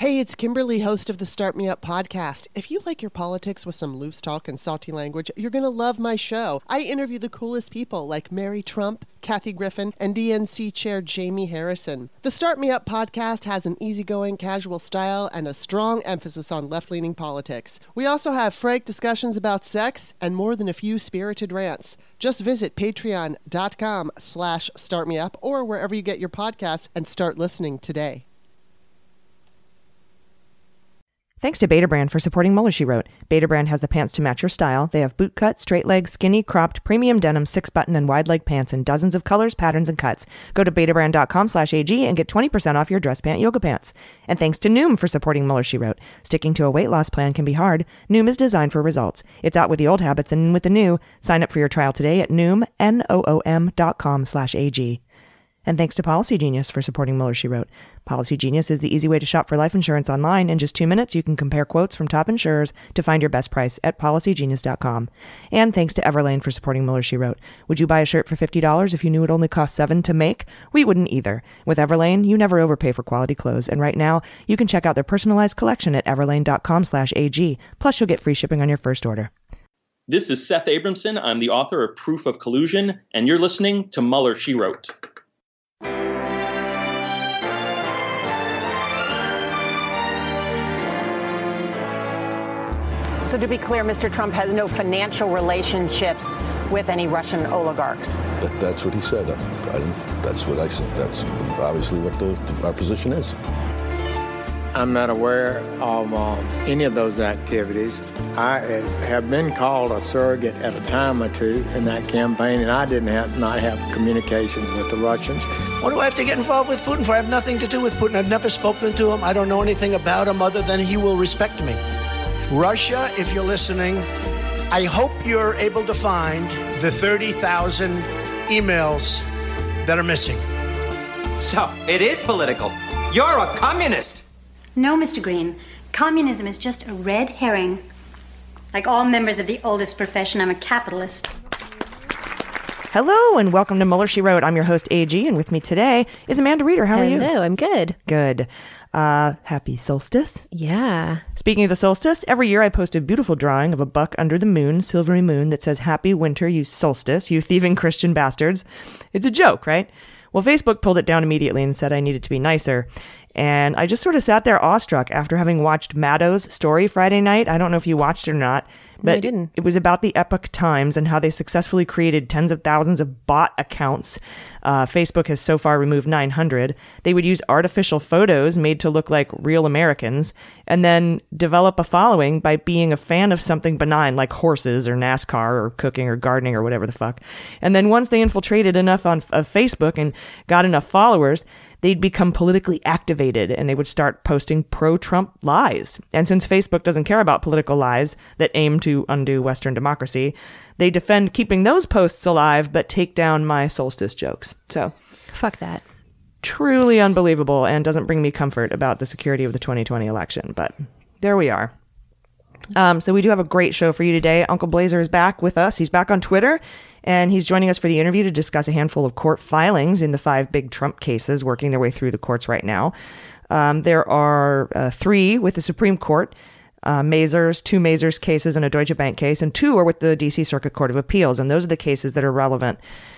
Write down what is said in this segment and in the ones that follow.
Hey, it's Kimberly, host of the Start Me Up podcast. If you like your politics with some loose talk and salty language, you're going to love my show. I interview the coolest people like Mary Trump, Kathy Griffin, and DNC Chair Jamie Harrison. The Start Me Up podcast has an easygoing, casual style and a strong emphasis on left-leaning politics. We also have frank discussions about sex and more than a few spirited rants. Just visit patreon.com/startmeup or wherever you get your podcasts and start listening today. Thanks to Betabrand for supporting Mueller, She Wrote. Betabrand has the pants to match your style. They have boot cut, straight leg, skinny, cropped, premium denim, 6-button, and wide leg pants in dozens of colors, patterns, and cuts. Go to betabrand.com/AG and get 20% off your dress pant yoga pants. And thanks to Noom for supporting Mueller, She Wrote. Sticking to a weight loss plan can be hard. Noom is designed for results. It's out with the old habits and in with the new. Sign up for your trial today at Noom, NOOM.com/AG. And thanks to Policy Genius for supporting Mueller, She Wrote. Policy Genius is the easy way to shop for life insurance online. In just 2 minutes, you can compare quotes from top insurers to find your best price at policygenius.com. And thanks to Everlane for supporting Mueller, She Wrote. Would you buy a shirt for $50 if you knew it only cost $7 to make? We wouldn't either. With Everlane, you never overpay for quality clothes. And right now, you can check out their personalized collection at everlane.com/AG. Plus, you'll get free shipping on your first order. This is Seth Abramson. I'm the author of Proof of Collusion, and you're listening to Mueller, She Wrote. So to be clear, Mr. Trump has no financial relationships with any Russian oligarchs. That's what he said. That's what I said. That's obviously what our position is. I'm not aware of any of those activities. I have been called a surrogate at a time or two in that campaign, and I did not have communications with the Russians. What do I have to get involved with Putin for? I have nothing to do with Putin. I've never spoken to him. I don't know anything about him other than he will respect me. Russia, if you're listening, I hope you're able to find the 30,000 emails that are missing. So, it is political. You're a communist. No, Mr. Green. Communism is just a red herring. Like all members of the oldest profession, I'm a capitalist. Hello, and welcome to Mueller, She Wrote. I'm your host, AG, and with me today is Amanda Reeder. How are you? Hello, I'm good. Good. Happy solstice. Yeah. Speaking of the solstice, every year I post a beautiful drawing of a buck under the moon, silvery moon, that says, "Happy winter, you solstice, you thieving Christian bastards." It's a joke, right? Well, Facebook pulled it down immediately and said I needed to be nicer. And I just sort of sat there awestruck after having watched Maddow's story Friday night. I don't know if you watched it or not, but no, I didn't. It was about the Epoch Times and how they successfully created tens of thousands of bot accounts. Facebook has so far removed 900. They would use artificial photos made to look like real Americans and then develop a following by being a fan of something benign like horses or NASCAR or cooking or gardening or whatever the fuck. And then once they infiltrated enough of Facebook and got enough followers, they'd become politically activated and they would start posting pro-Trump lies. And since Facebook doesn't care about political lies that aim to undo Western democracy, they defend keeping those posts alive but take down my solstice jokes. So, fuck that. Truly unbelievable and doesn't bring me comfort about the security of the 2020 election. But there we are. So we do have a great show for you today. Uncle Blazer is back with us. He's back on Twitter. And he's joining us for the interview to discuss a handful of court filings in the 5 big Trump cases working their way through the courts right now. There are 3 with the Supreme Court, 2 Mazars cases and a Deutsche Bank case, and 2 are with the D.C. Circuit Court of Appeals. And those are the cases that are relevant.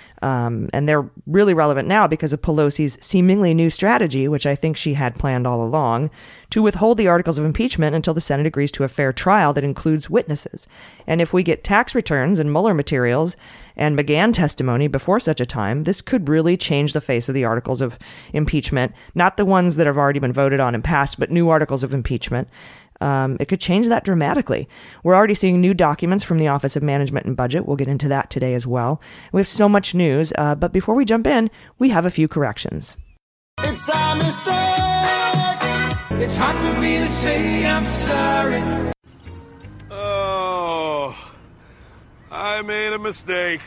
And they're really relevant now because of Pelosi's seemingly new strategy, which I think she had planned all along, to withhold the articles of impeachment until the Senate agrees to a fair trial that includes witnesses. And if we get tax returns and Mueller materials and McGahn testimony before such a time, this could really change the face of the articles of impeachment, not the ones that have already been voted on and passed, but new articles of impeachment. It could change that dramatically. We're already seeing new documents from the Office of Management and Budget. We'll get into that today as well. We have so much news, but before we jump in, we have a few corrections. It's a mistake. It's hard for me to say I'm sorry. Oh, I made a mistake.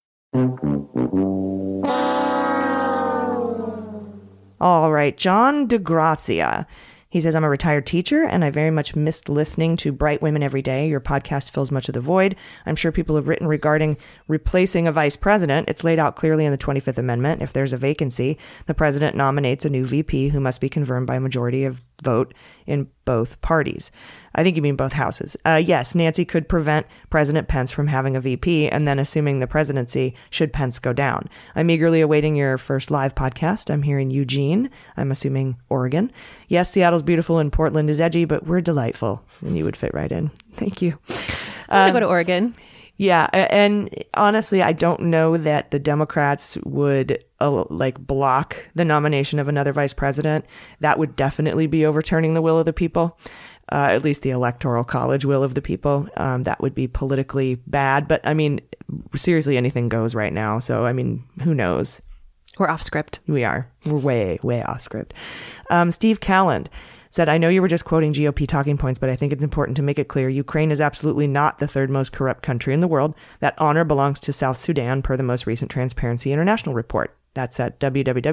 All right, John DeGrazia. He says, I'm a retired teacher, and I very much missed listening to Bright Women Every Day. Your podcast fills much of the void. I'm sure people have written regarding replacing a vice president. It's laid out clearly in the 25th Amendment. If there's a vacancy, the president nominates a new VP who must be confirmed by a majority of vote in both parties. I think you mean both houses. Yes, Nancy could prevent President Pence from having a VP, and then assuming the presidency should Pence go down. I'm eagerly awaiting your first live podcast. I'm here in Eugene. I'm assuming Oregon. Yes, Seattle's beautiful and Portland is edgy, but we're delightful, and you would fit right in. Thank you. I'm going to go to Oregon. Yeah, and honestly, I don't know that the Democrats would block the nomination of another vice president. That would definitely be overturning the will of the people, at least the Electoral College will of the people. That would be politically bad. But I mean, seriously, anything goes right now. So, I mean, who knows? We're off script. We are. We're way, way off script. Steve Calland said, I know you were just quoting GOP talking points, but I think it's important to make it clear Ukraine is absolutely not the third most corrupt country in the world. That honor belongs to South Sudan, per the most recent Transparency International report. That's at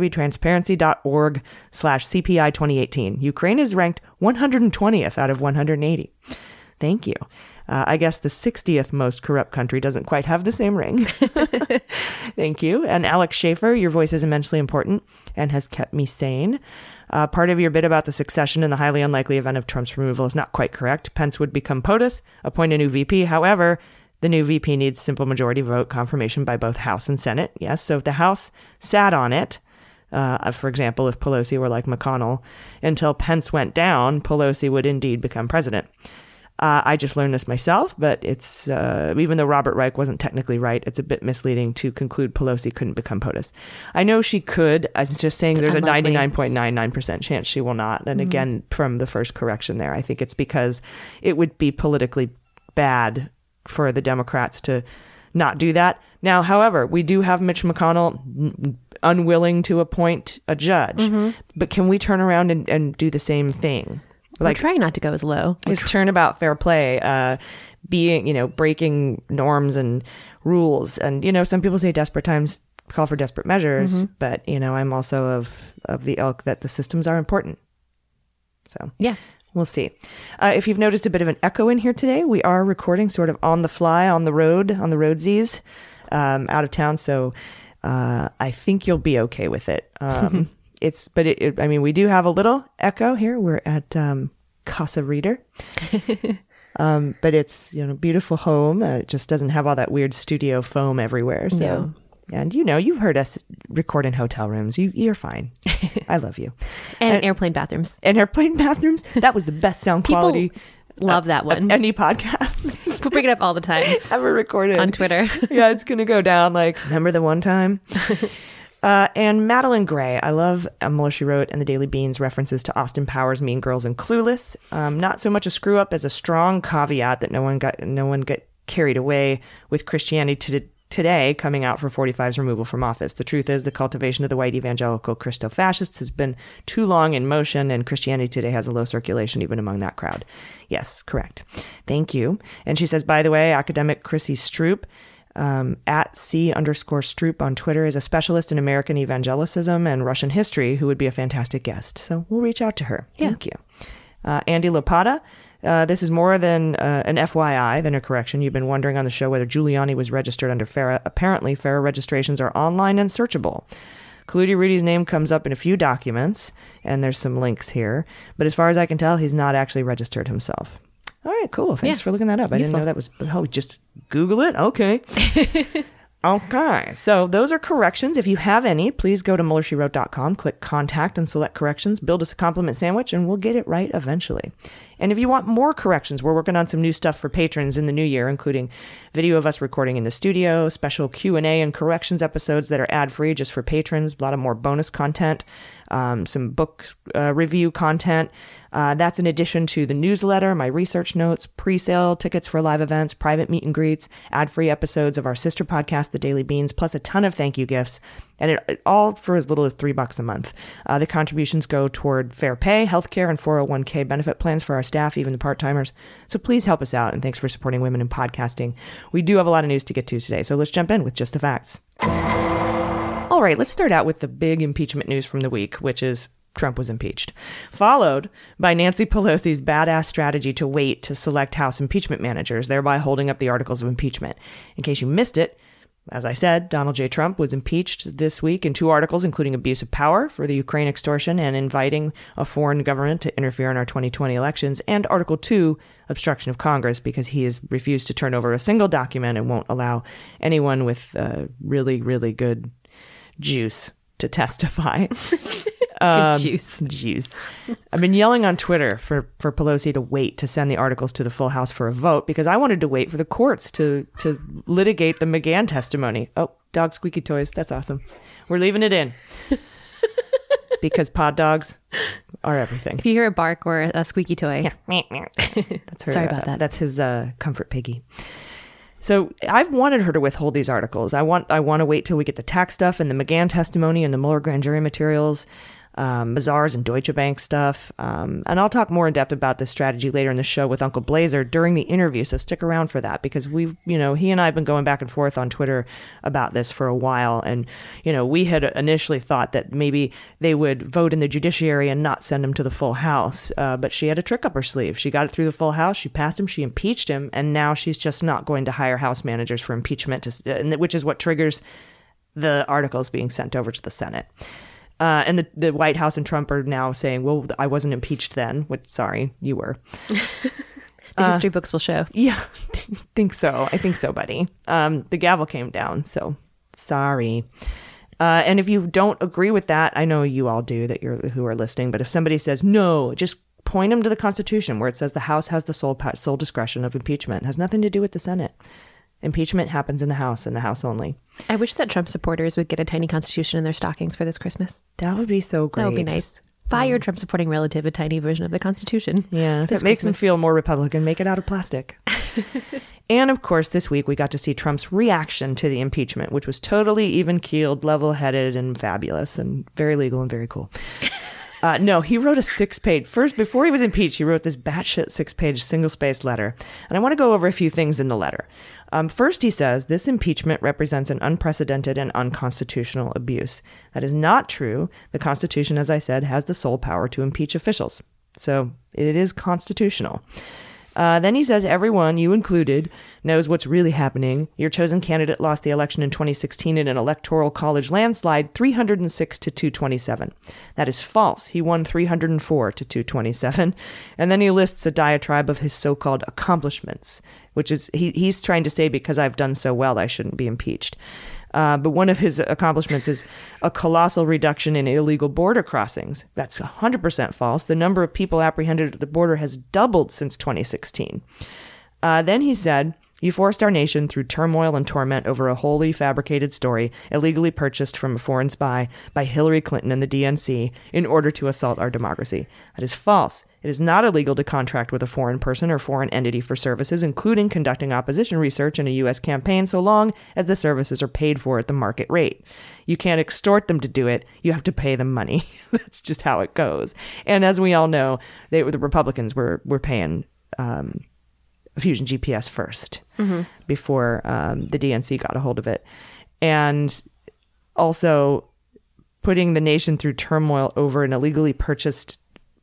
www.transparency.org/CPI 2018. Ukraine is ranked 120th out of 180. Thank you. I guess the 60th most corrupt country doesn't quite have the same ring. Thank you. And Alex Schaefer, your voice is immensely important and has kept me sane. Part of your bit about the succession in the highly unlikely event of Trump's removal is not quite correct. Pence would become POTUS, appoint a new VP. However, the new VP needs simple majority vote confirmation by both House and Senate. Yes, so if the House sat on it, for example, if Pelosi were like McConnell, until Pence went down, Pelosi would indeed become president. I just learned this myself, but it's even though Robert Reich wasn't technically right, it's a bit misleading to conclude Pelosi couldn't become POTUS. I know she could. I'm just saying there's a 99.99% chance she will not. And again, from the first correction there, I think it's because it would be politically bad for the Democrats to not do that. Now, however, we do have Mitch McConnell unwilling to appoint a judge. But can we turn around and do the same thing? We're trying not to go as low. Is turnabout fair play, breaking norms and rules. And, some people say desperate times call for desperate measures, but, I'm also of the ilk that the systems are important. So, yeah, we'll see. If you've noticed a bit of an echo in here today, we are recording sort of on the fly, on the roadsies, out of town. So I think you'll be okay with it. We do have a little echo here. We're at Casa Reader. But it's, beautiful home. It just doesn't have all that weird studio foam everywhere. So, no. And you've heard us record in hotel rooms. You're fine. I love you. And airplane bathrooms. And airplane bathrooms. That was the best sound quality. Love that one. Any podcast. We bring it up all the time. Ever recorded. On Twitter. Yeah, it's going to go down remember the one time? And Madeline Gray, I love Mueller, She Wrote and the Daily Beans references to Austin Powers, Mean Girls, and Clueless. Not so much a screw up as a strong caveat that no one got carried away with Christianity today coming out for 45's removal from office. The truth is the cultivation of the white evangelical Christo-fascists has been too long in motion, and Christianity Today has a low circulation even among that crowd. Yes, correct. Thank you. And she says, by the way, academic Chrissy Stroop, at C_Stroop on Twitter, is a specialist in American evangelicism and Russian history who would be a fantastic guest. So we'll reach out to her. Yeah. Thank you. Andy Lopata. This is more than an FYI than a correction. You've been wondering on the show whether Giuliani was registered under FARA. Apparently, FARA registrations are online and searchable. Kaludi Rudy's name comes up in a few documents, and there's some links here. But as far as I can tell, he's not actually registered himself. All right, cool. Thanks for looking that up. I didn't know that was... Oh, just Google it? Okay. Okay. So those are corrections. If you have any, please go to MuellerSheWrote.com, click Contact, and select Corrections. Build us a compliment sandwich, and we'll get it right eventually. And if you want more corrections, we're working on some new stuff for patrons in the new year, including video of us recording in the studio, special Q&A and corrections episodes that are ad-free just for patrons, a lot of more bonus content, some book review content. That's in addition to the newsletter, my research notes, pre-sale tickets for live events, private meet and greets, ad-free episodes of our sister podcast, The Daily Beans, plus a ton of thank you gifts. And it all for as little as $3 a month. The contributions go toward fair pay, healthcare, and 401k benefit plans for our staff, even the part-timers. So please help us out, and thanks for supporting women in podcasting. We do have a lot of news to get to today, so let's jump in with just the facts. All right, let's start out with the big impeachment news from the week, which is Trump was impeached, followed by Nancy Pelosi's badass strategy to wait to select House impeachment managers, thereby holding up the articles of impeachment. In case you missed it, As I said, Donald J. Trump was impeached this week in 2 articles, including abuse of power for the Ukraine extortion and inviting a foreign government to interfere in our 2020 elections, and Article 2, obstruction of Congress, because he has refused to turn over a single document and won't allow anyone with really, really good juice to testify. Juice. I've been yelling on Twitter for Pelosi to wait to send the articles to the full House for a vote because I wanted to wait for the courts to litigate the McGahn testimony. Oh, dog squeaky toys. That's awesome. We're leaving it in because pod dogs are everything. If you hear a bark or a squeaky toy. That's her, Sorry about that. That's his comfort piggy. So I've wanted her to withhold these articles. I want to wait till we get the tax stuff and the McGahn testimony and the Mueller grand jury materials, Mazars and Deutsche Bank stuff. And I'll talk more in depth about this strategy later in the show with Uncle Blazer during the interview. So stick around for that because he and I have been going back and forth on Twitter about this for a while. And, we had initially thought that maybe they would vote in the judiciary and not send him to the full House. But she had a trick up her sleeve. She got it through the full House. She passed him. She impeached him. And now she's just not going to hire House managers for impeachment, which is what triggers the articles being sent over to the Senate. And the White House and Trump are now saying, well, I wasn't impeached then. Which, sorry, you were. The history books will show. Yeah, I think so, buddy. The gavel came down, so sorry. And if you don't agree with that, I know you all do who are listening, but if somebody says no, just point them to the Constitution where it says the House has the sole discretion of impeachment. It has nothing to do with the Senate. Impeachment happens in the House and the House only. I wish that Trump supporters would get a tiny Constitution in their stockings for this Christmas. That would be so great. That would be nice. Buy your Trump supporting relative a tiny version of the Constitution. Yeah, if it makes them feel more Republican, make it out of plastic. And of course, this week we got to see Trump's reaction to the impeachment, which was totally even-keeled, level-headed, and fabulous, and very legal and very cool. No, he wrote a 6-page, before he was impeached, he wrote this batshit 6-page single-spaced letter. And I want to go over a few things in the letter. First, he says, this impeachment represents an unprecedented and unconstitutional abuse. That is not true. The Constitution, as I said, has the sole power to impeach officials. So it is constitutional. Then he says, everyone, you included, knows what's really happening. Your chosen candidate lost the election in 2016 in an electoral college landslide, 306 to 227. That is false. He won 304 to 227. And then he lists a diatribe of his so-called accomplishments, which is he's trying to say because I've done so well, I shouldn't be impeached. But one of his accomplishments is a colossal reduction in illegal border crossings. That's 100% false. The number of people apprehended at the border has doubled since 2016. Then he said, you forced our nation through turmoil and torment over a wholly fabricated story illegally purchased from a foreign spy by Hillary Clinton and the DNC in order to assault our democracy. That is false. It is not illegal to contract with a foreign person or foreign entity for services, including conducting opposition research in a U.S. campaign, so long as the services are paid for at the market rate. You can't extort them to do it. You have to pay them money. That's just how it goes. And as we all know, the Republicans were paying Fusion GPS first before the DNC got a hold of it. And also putting the nation through turmoil over an illegally purchased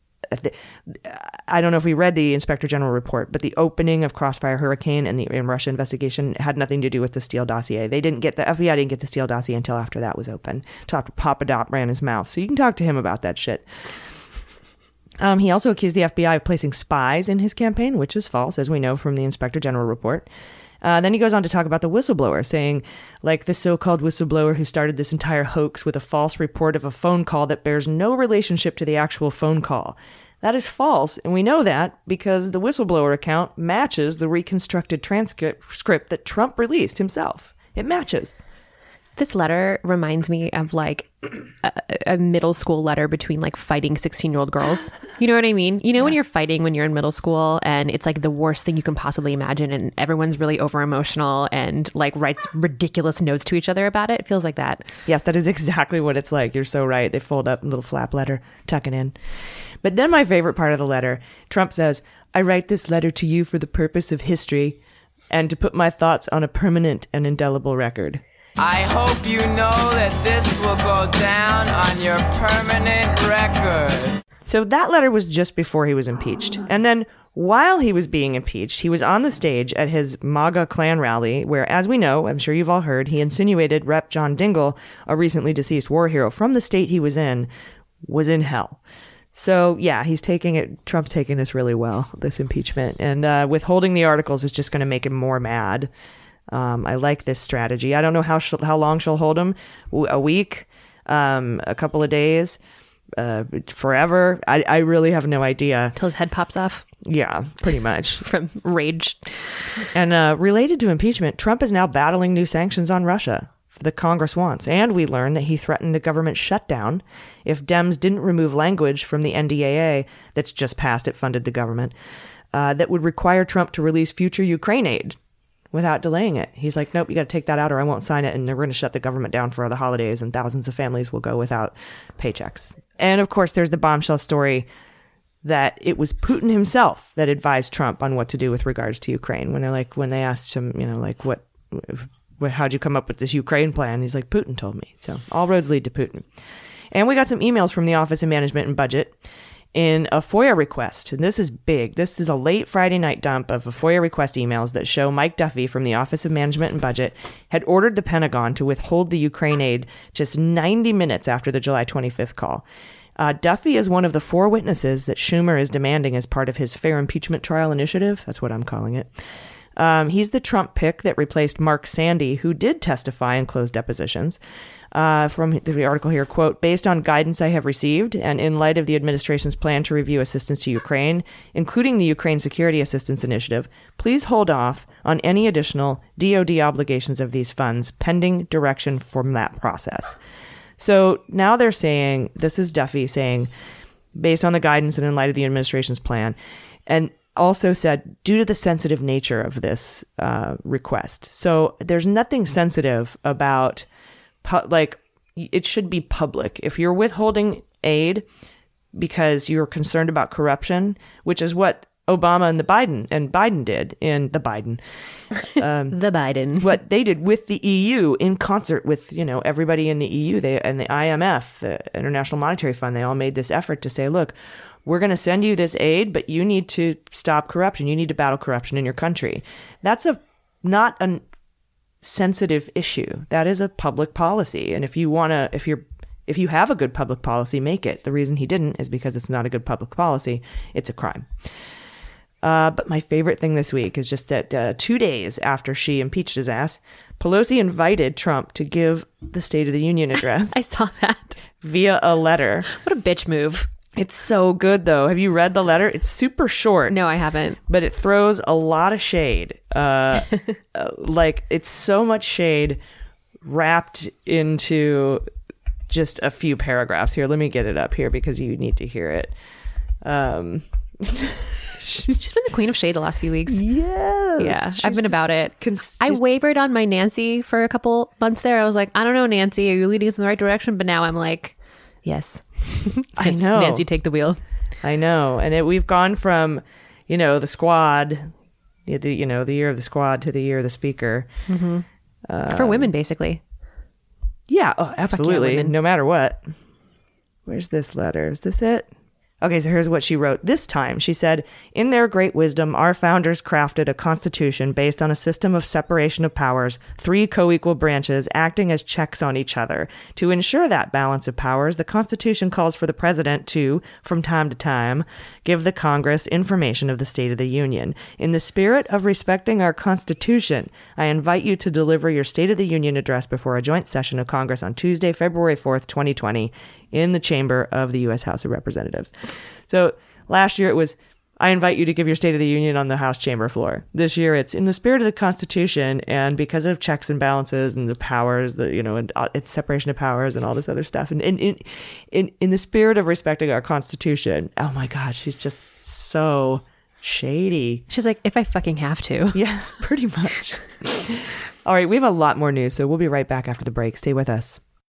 I don't know if we read the Inspector General report, but the opening of Crossfire Hurricane and the Russia investigation had nothing to do with the Steele dossier. The FBI didn't get the Steele dossier until after that was open, until after Papa Dot ran his mouth. So you can talk to him about that shit. He also accused the FBI of placing spies in his campaign, which is false, as we know from the Inspector General report. Then he goes on to talk about the whistleblower, saying, like the so-called whistleblower who started this entire hoax with a false report of a phone call that bears no relationship to the actual phone call. That is false, and we know that because the whistleblower account matches the reconstructed transcript that Trump released himself. It matches. This letter reminds me of like a middle school letter between like fighting 16-year-old girls. You know what I mean? You know, when you're fighting when you're in middle school and it's like the worst thing you can possibly imagine and everyone's really over emotional and like writes ridiculous notes to each other about it. It feels like that. Yes, that is exactly what it's like. You're so right. They fold up a little flap letter, tuck it in. But then my favorite part of the letter, Trump says, I write this letter to you for the purpose of history and to put my thoughts on a permanent and indelible record. I hope you know that this will go down on your permanent record. So that letter was just before he was impeached. And then While he was being impeached, he was on the stage at his MAGA Klan rally, where, as we know, I'm sure you've all heard, he insinuated Rep. John Dingell, a recently deceased war hero from the state he was in hell. So, yeah, Trump's taking this really well, this impeachment. And withholding the articles is just going to make him more mad. I like this strategy. I don't know how long she'll hold him. A week, a couple of days, forever. I really have no idea. Till his head pops off. Yeah, pretty much. From rage. And related to impeachment, Trump is now battling new sanctions on Russia the Congress wants. And we learned that he threatened a government shutdown if Dems didn't remove language from the NDAA that's just passed, it funded the government, that would require Trump to release future Ukraine aid without delaying it. He's like, nope, you got to take that out or I won't sign it. And we're going to shut the government down for the holidays and thousands of families will go without paychecks. And of course, there's the bombshell story that it was Putin himself that advised Trump on what to do with regards to Ukraine. When they asked him, how'd you come up with this Ukraine plan? He's like, Putin told me. So all roads lead to Putin. And we got some emails from the Office of Management and Budget in a FOIA request. And this is big. This is a late Friday night dump of a FOIA request emails that show Mike Duffy from the Office of Management and Budget had ordered the Pentagon to withhold the Ukraine aid just 90 minutes after the July 25th call. Duffy is one of the 4 witnesses that Schumer is demanding as part of his fair impeachment trial initiative. That's what I'm calling it. He's the Trump pick that replaced Mark Sandy, who did testify in closed depositions. From the article here, quote, based on guidance I have received and in light of the administration's plan to review assistance to Ukraine, including the Ukraine Security Assistance Initiative, please hold off on any additional DoD obligations of these funds pending direction from that process. So now they're saying, this is Duffy saying, based on the guidance and in light of the administration's plan, and also said, due to the sensitive nature of this request. So there's nothing sensitive about, it should be public. If you're withholding aid because you're concerned about corruption, which is what Obama and Biden did in the Biden. The Biden. What they did with the EU in concert with, everybody in the EU and the IMF, the International Monetary Fund, they all made this effort to say, look, we're going to send you this aid, but you need to stop corruption. You need to battle corruption in your country. That's not a sensitive issue. That is a public policy. And if you have a good public policy, make it. The reason he didn't is because it's not a good public policy. It's a crime. But my favorite thing this week is just that 2 days after she impeached his ass, Pelosi invited Trump to give the State of the Union address. I saw that. Via a letter. What a bitch move. It's so good, though. Have you read the letter? It's super short. No, I haven't. But it throws a lot of shade. It's so much shade wrapped into just a few paragraphs. Here, let me get it up here because you need to hear it. She's been the queen of shade the last few weeks. Yes. Yeah, I've been about it. I wavered on my Nancy for a couple months there. I was like, I don't know, Nancy, are you leading us in the right direction? But now I'm like, yes. I know. Nancy, take the wheel. I know. And we've gone from, the squad, the year of the squad to the year of the speaker. Mm-hmm. For women, basically. Yeah, absolutely. Yeah, no matter what. Where's this letter? Is this it? Okay, so here's what she wrote. This time, she said, in their great wisdom, our founders crafted a constitution based on a system of separation of powers, 3 co-equal branches acting as checks on each other. To ensure that balance of powers, the Constitution calls for the president to, from time to time, give the Congress information of the State of the Union. In the spirit of respecting our Constitution, I invite you to deliver your State of the Union address before a joint session of Congress on Tuesday, February 4th, 2020, in the chamber of the U.S. House of Representatives. So last year it was, I invite you to give your State of the Union on the House chamber floor. This year it's in the spirit of the Constitution and because of checks and balances and the powers, and it's separation of powers and all this other stuff. And in the spirit of respecting our Constitution, oh my God, she's just so shady. She's like, if I fucking have to. Yeah, pretty much. All right, we have a lot more news, so we'll be right back after the break. Stay with us. Hey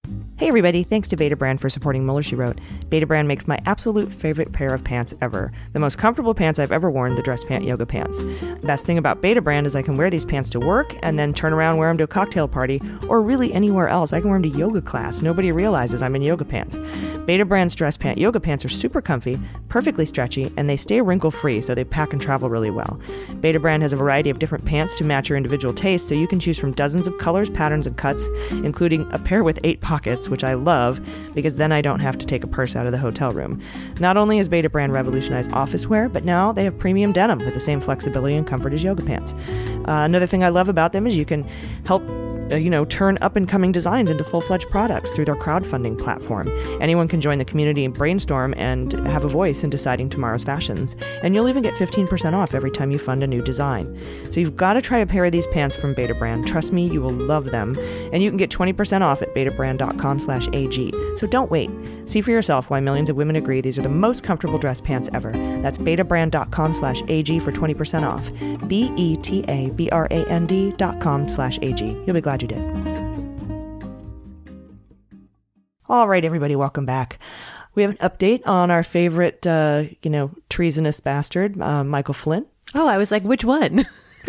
Hey everybody, thanks to Betabrand for supporting Mueller, She Wrote. Betabrand makes my absolute favorite pair of pants ever. The most comfortable pants I've ever worn, the dress pant yoga pants. The best thing about Betabrand is I can wear these pants to work and then turn around and wear them to a cocktail party or really anywhere else. I can wear them to yoga class. Nobody realizes I'm in yoga pants. Betabrand's dress pant yoga pants are super comfy, perfectly stretchy, and they stay wrinkle-free, so they pack and travel really well. Betabrand has a variety of different pants to match your individual taste, so you can choose from dozens of colors, patterns, and cuts, including a pair with 8 pockets, which I love, because then I don't have to take a purse out of the hotel room. Not only has Betabrand revolutionized office wear, but now they have premium denim with the same flexibility and comfort as yoga pants. Another thing I love about them is you can help turn up-and-coming designs into full-fledged products through their crowdfunding platform. Anyone can join the community and brainstorm and have a voice in deciding tomorrow's fashions. And you'll even get 15% off every time you fund a new design. So you've got to try a pair of these pants from Betabrand. Trust me, you will love them. And you can get 20% off at betabrand.com/AG. So don't wait. See for yourself why millions of women agree these are the most comfortable dress pants ever. That's betabrand.com/AG for 20% off. betabrand.com/AG. You'll be glad you did. All right, everybody, welcome back. We have an update on our favorite, treasonous bastard, Michael Flynn. Oh, I was like, which one?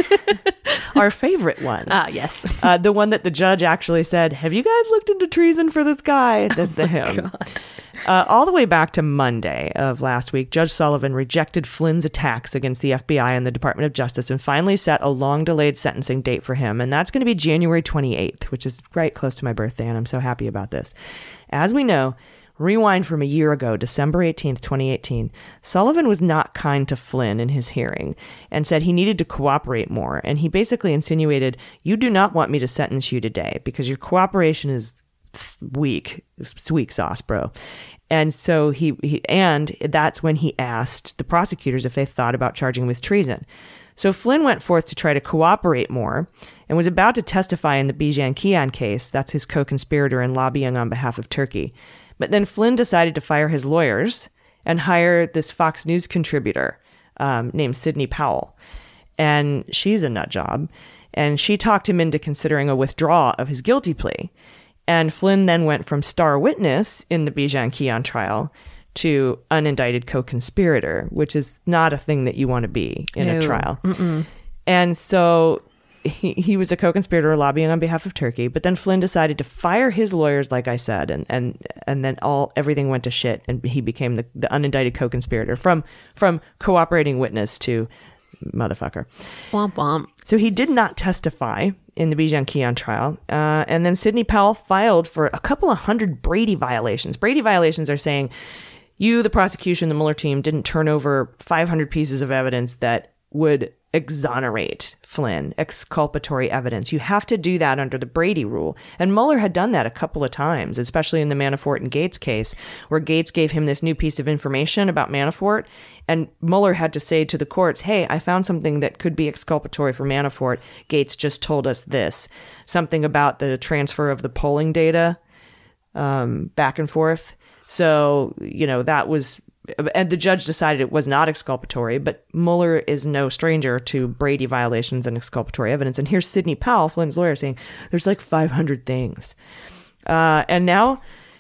Our favorite one. Yes. The one that the judge actually said, have you guys looked into treason for this guy? That's him. God. All the way back to Monday of last week, Judge Sullivan rejected Flynn's attacks against the FBI and the Department of Justice and finally set a long-delayed sentencing date for him. And that's going to be January 28th, which is right close to my birthday, and I'm so happy about this. As we know, rewind from a year ago, December 18th, 2018, Sullivan was not kind to Flynn in his hearing and said he needed to cooperate more. And he basically insinuated, you do not want me to sentence you today because your cooperation is weak. It's weak sauce, bro. And so and that's when he asked the prosecutors if they thought about charging with treason. So Flynn went forth to try to cooperate more and was about to testify in the Bijan Kian case. That's his co-conspirator in lobbying on behalf of Turkey. But then Flynn decided to fire his lawyers and hire this Fox News contributor named Sidney Powell. And she's a nut job. And she talked him into considering a withdrawal of his guilty plea. And Flynn then went from star witness in the Bijan Kian trial to unindicted co-conspirator, which is not a thing that you want to be in a trial. Mm-mm. And so he was a co-conspirator lobbying on behalf of Turkey, but then Flynn decided to fire his lawyers, like I said, and then everything went to shit, and he became the unindicted co-conspirator from cooperating witness to motherfucker. Womp womp. So he did not testify in the Bijan Kian trial. And then Sidney Powell filed for a couple of hundred Brady violations. Brady violations are saying you, the prosecution, the Mueller team, didn't turn over 500 pieces of evidence that would exonerate Flynn, exculpatory evidence. You have to do that under the Brady rule. And Mueller had done that a couple of times, especially in the Manafort and Gates case, where Gates gave him this new piece of information about Manafort. And Mueller had to say to the courts, hey, I found something that could be exculpatory for Manafort. Gates just told us this. Something about the transfer of the polling data back and forth. So, that was... And the judge decided it was not exculpatory, but Mueller is no stranger to Brady violations and exculpatory evidence. And here's Sidney Powell, Flynn's lawyer, saying there's like 500 things. And now,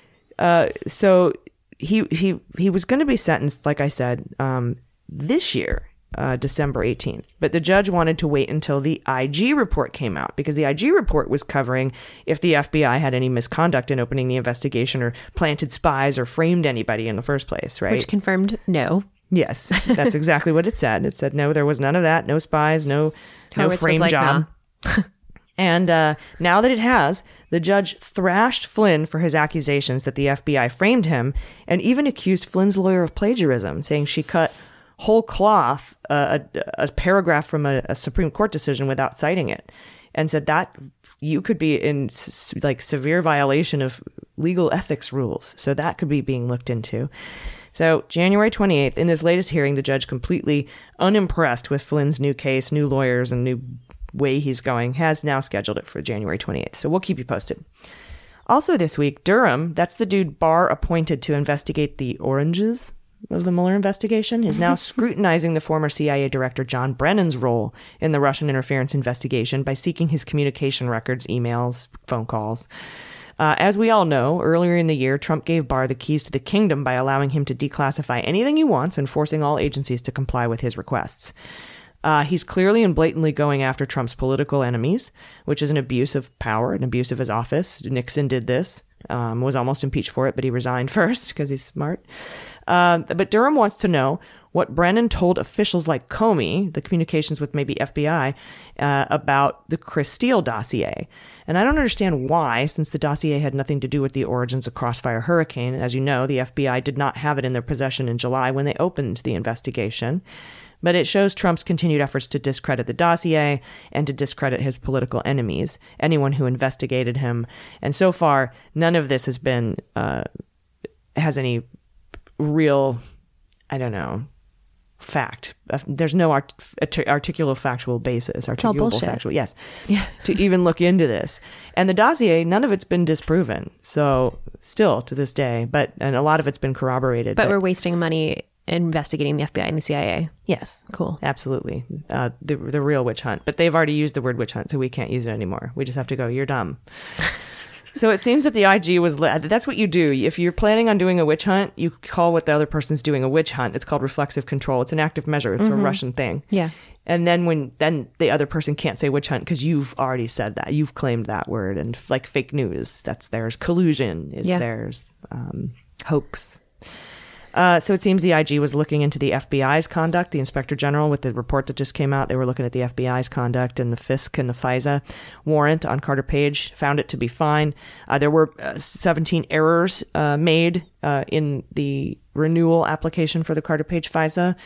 so he was going to be sentenced, like I said, this year, December 18th. But the judge wanted to wait until the IG report came out, because the IG report was covering if the FBI had any misconduct in opening the investigation or planted spies or framed anybody in the first place, right? Which confirmed no. Yes, that's exactly what it said. It said, no, there was none of that. No spies, no frame job. Nah. And now that it has, the judge thrashed Flynn for his accusations that the FBI framed him and even accused Flynn's lawyer of plagiarism, saying she cut whole cloth a paragraph from a Supreme Court decision without citing it, and said that you could be in severe violation of legal ethics rules. So that could be being looked into. So January 28th, in this latest hearing, the judge, completely unimpressed with Flynn's new case, new lawyers, and new way he's going, has now scheduled it for January 28th. So we'll keep you posted. Also this week, Durham, that's the dude Barr appointed to investigate the oranges of the Mueller investigation, is now scrutinizing the former CIA director John Brennan's role in the Russian interference investigation by seeking his communication records, emails, phone calls. As we all know, earlier in the year, Trump gave Barr the keys to the kingdom by allowing him to declassify anything he wants and forcing all agencies to comply with his requests. He's clearly and blatantly going after Trump's political enemies, which is an abuse of power, an abuse of his office. Nixon did this, was almost impeached for it, but he resigned first because he's smart. But Durham wants to know what Brennan told officials like Comey, the communications with maybe FBI, about the Chris Steele dossier. And I don't understand why, since the dossier had nothing to do with the origins of Crossfire Hurricane. As you know, the FBI did not have it in their possession in July when they opened the investigation. But it shows Trump's continued efforts to discredit the dossier and to discredit his political enemies, anyone who investigated him. And so far, none of this has been, has any real, I don't know, fact. There's no articulable factual basis. It's all bullshit. Factual, yes. Yeah. To even look into this. And the dossier, none of it's been disproven. So still to this day, and a lot of it's been corroborated. But we're wasting money investigating the FBI and the CIA. Yes. Cool. Absolutely. The real witch hunt. But they've already used the word witch hunt, so we can't use it anymore. We just have to go, you're dumb. So it seems that the IG was, that's what you do. If you're planning on doing a witch hunt, you call what the other person's doing a witch hunt. It's called reflexive control. It's an active measure. It's a Russian thing. Yeah. And then then the other person can't say witch hunt because you've already said that. You've claimed that word. And like fake news, that's theirs. Collusion is theirs. Hoax. So it seems the IG was looking into the FBI's conduct, the Inspector General, with the report that just came out. They were looking at the FBI's conduct, and the FISC and the FISA warrant on Carter Page found it to be fine. There were 17 errors made in the renewal application for the Carter Page FISA,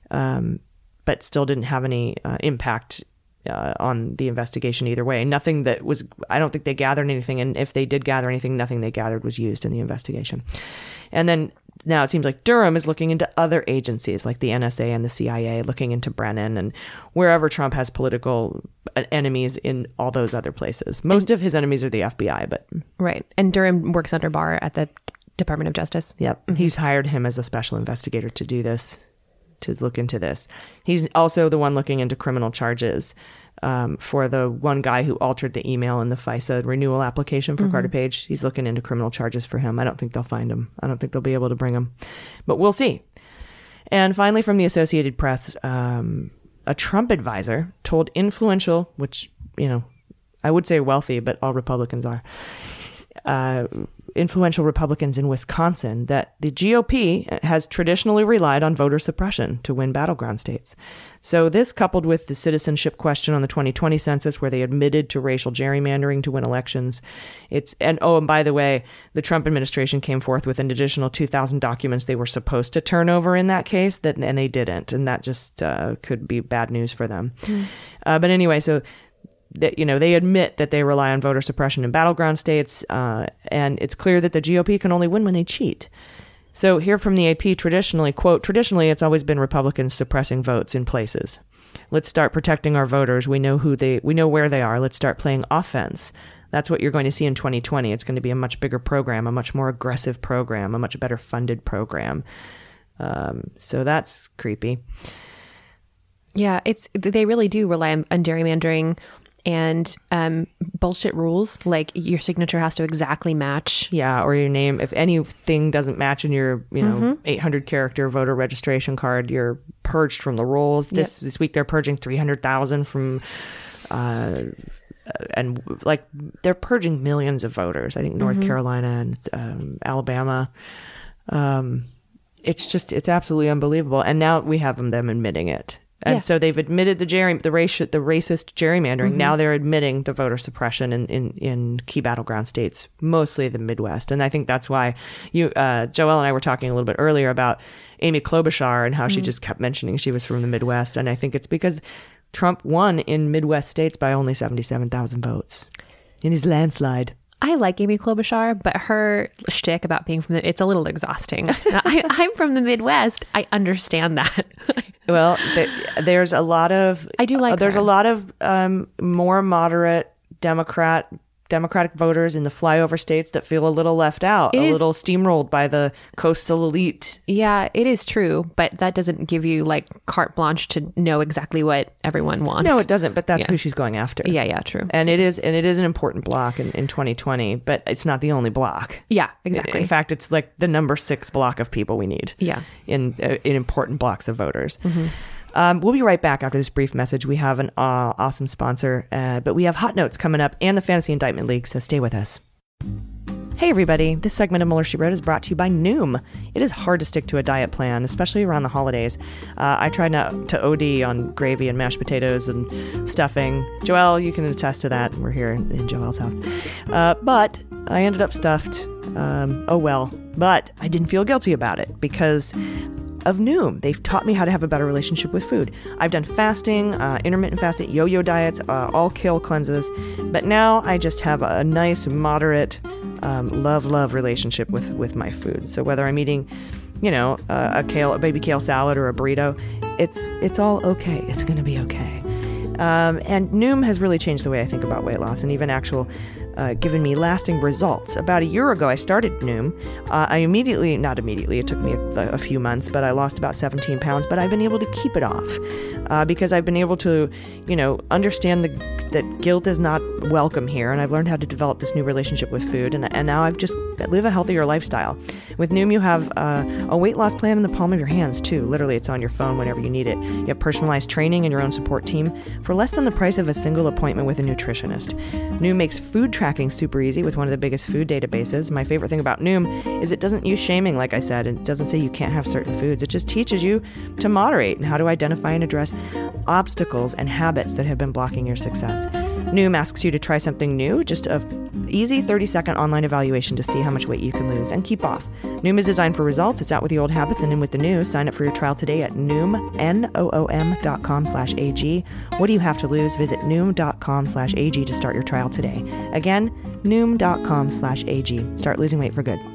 but still didn't have any impact on the investigation either way. Nothing that was, I don't think they gathered anything, and if they did gather anything, nothing they gathered was used in the investigation. And then now it seems like Durham is looking into other agencies like the NSA and the CIA, looking into Brennan and wherever Trump has political enemies in all those other places. Most of his enemies are the FBI, but... Right. And Durham works under Barr at the Department of Justice. Yep. Mm-hmm. He's hired him as a special investigator to do this, to look into this. He's also the one looking into criminal charges for the one guy who altered the email in the FISA renewal application for Carter Page. He's looking into criminal charges for him. I don't think they'll find him. I don't think they'll be able to bring him. But we'll see. And finally, from the Associated Press, a Trump advisor told influential, which, you know, I would say wealthy, but all Republicans are, influential Republicans in Wisconsin, that the GOP has traditionally relied on voter suppression to win battleground states. So this, coupled with the citizenship question on the 2020 census, where they admitted to racial gerrymandering to win elections, and by the way, the Trump administration came forth with an additional 2,000 documents they were supposed to turn over in that case, and they didn't, and that just could be bad news for them. But anyway, so that, you know, they admit that they rely on voter suppression in battleground states, and it's clear that the GOP can only win when they cheat. So here from the AP, traditionally, quote, traditionally, it's always been Republicans suppressing votes in places. Let's start protecting our voters. We know where they are. Let's start playing offense. That's what you're going to see in 2020. It's going to be a much bigger program, a much more aggressive program, a much better funded program. So that's creepy. Yeah, they really do rely on gerrymandering and bullshit rules, like your signature has to exactly match. Yeah, or your name. If anything doesn't match in your 800 character voter registration card, you're purged from the rolls. This week they're purging 300,000 from and like they're purging millions of voters. I think North Carolina and Alabama. It's absolutely unbelievable. And now we have them admitting it. And so they've admitted the racist gerrymandering. Now they're admitting the voter suppression in key battleground states, mostly the Midwest. And I think that's why Joelle and I were talking a little bit earlier about Amy Klobuchar and how she just kept mentioning she was from the Midwest. And I think it's because Trump won in Midwest states by only 77,000 votes in his landslide. I like Amy Klobuchar, but her shtick about being from it's a little exhausting. I'm from the Midwest. I understand that. Well, there's a lot of... I do like there's her. a lot of more moderate Democrat Democratic voters in the flyover states that feel a little left out, little steamrolled by the coastal elite. Yeah, it is true. But that doesn't give you like carte blanche to know exactly what everyone wants. No, it doesn't. But that's who she's going after. Yeah, true. And it is an important block in 2020, but it's not the only block. Yeah, exactly. In fact, it's like the number 6 block of people we need. Yeah. In important blocks of voters. We'll be right back after this brief message. We have an awesome sponsor, but we have hot notes coming up and the Fantasy Indictment League, so stay with us. Hey everybody, this segment of Mueller, She Wrote is brought to you by Noom. It is hard to stick to a diet plan, especially around the holidays. I try not to OD on gravy and mashed potatoes and stuffing. Joelle, you can attest to that. We're here in Joelle's house. But I ended up stuffed. Oh well. But I didn't feel guilty about it because of Noom. They've taught me how to have a better relationship with food. I've done fasting, intermittent fasting, yo-yo diets, all kale cleanses, but now I just have a nice, moderate, love relationship with my food. So whether I'm eating, a baby kale salad or a burrito, it's all okay. It's going to be okay. And Noom has really changed the way I think about weight loss and even given me lasting results. About a year ago, I started Noom. Not immediately, it took me a few months, but I lost about 17 pounds, but I've been able to keep it off because I've been able to, understand that guilt is not welcome here, and I've learned how to develop this new relationship with food, and now I've just live a healthier lifestyle. With Noom, you have a weight loss plan in the palm of your hands, too. Literally, it's on your phone whenever you need it. You have personalized training and your own support team for less than the price of a single appointment with a nutritionist. Noom makes food tracking super easy with one of the biggest food databases. My favorite thing about Noom is it doesn't use shaming, like I said. It doesn't say you can't have certain foods. It just teaches you to moderate and how to identify and address obstacles and habits that have been blocking your success. Noom asks you to try something new, just an easy 30-second online evaluation to see how much weight you can lose and keep off. Noom is designed for results. It's out with the old habits and in with the new. Sign up for your trial today at Noom, Noom.com/AG. What do you have to lose? Visit Noom.com/AG to start your trial today. Again, Noom.com/AG. Start losing weight for good.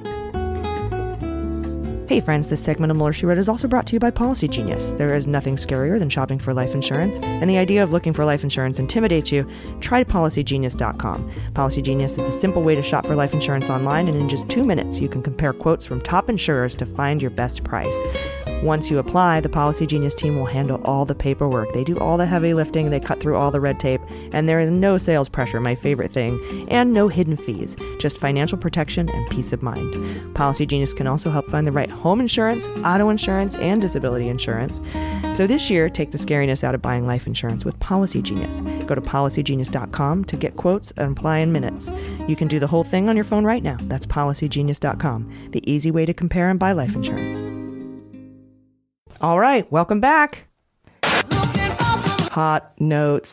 Hey friends, this segment of Mueller, She Wrote is also brought to you by Policy Genius. There is nothing scarier than shopping for life insurance, and the idea of looking for life insurance intimidates you. Try PolicyGenius.com. Policy Genius is a simple way to shop for life insurance online, and in just 2 minutes, you can compare quotes from top insurers to find your best price. Once you apply, the Policy Genius team will handle all the paperwork. They do all the heavy lifting, they cut through all the red tape, and there is no sales pressure, my favorite thing, and no hidden fees, just financial protection and peace of mind. Policy Genius can also help find the right home insurance, auto insurance, and disability insurance. So this year, take the scariness out of buying life insurance with Policy Genius. Go to PolicyGenius.com to get quotes and apply in minutes. You can do the whole thing on your phone right now. That's PolicyGenius.com, the easy way to compare and buy life insurance. All right, welcome back. Hot notes.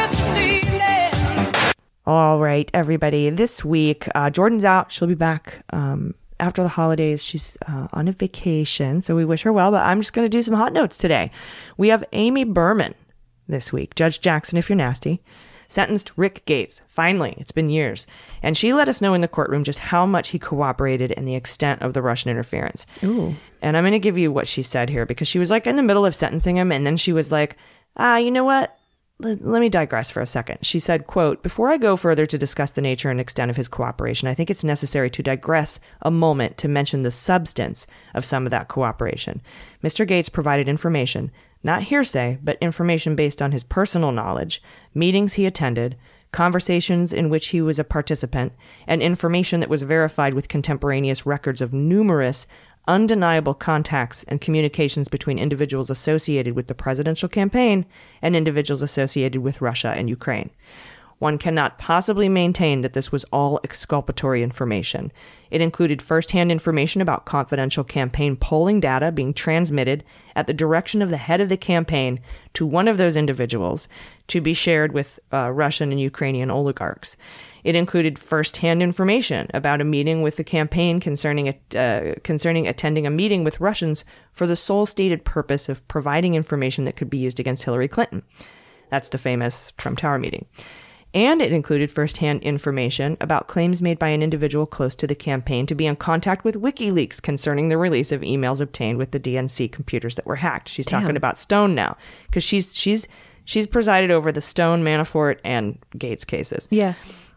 All right, everybody. This week, Jordan's out. She'll be back after the holidays. She's on a vacation, so we wish her well, but I'm just going to do some hot notes today. We have Amy Berman this week. Judge Jackson, if you're nasty, sentenced Rick Gates. Finally, it's been years. And she let us know in the courtroom just how much he cooperated and the extent of the Russian interference. Ooh. And I'm going to give you what she said here, because she was like in the middle of sentencing him, and then she was like, you know what? Let me digress for a second. She said, quote, "Before I go further to discuss the nature and extent of his cooperation, I think it's necessary to digress a moment to mention the substance of some of that cooperation. Mr. Gates provided information, not hearsay, but information based on his personal knowledge, meetings he attended, conversations in which he was a participant, and information that was verified with contemporaneous records of numerous undeniable contacts and communications between individuals associated with the presidential campaign and individuals associated with Russia and Ukraine. One cannot possibly maintain that this was all exculpatory information. It included firsthand information about confidential campaign polling data being transmitted at the direction of the head of the campaign to one of those individuals to be shared with Russian and Ukrainian oligarchs. It included firsthand information about a meeting with the campaign concerning attending a meeting with Russians for the sole stated purpose of providing information that could be used against Hillary Clinton. That's the famous Trump Tower meeting. And it included firsthand information about claims made by an individual close to the campaign to be in contact with WikiLeaks concerning the release of emails obtained with the DNC computers that were hacked. She's talking about Stone now, because she's presided over the Stone, Manafort, and Gates cases. Yeah.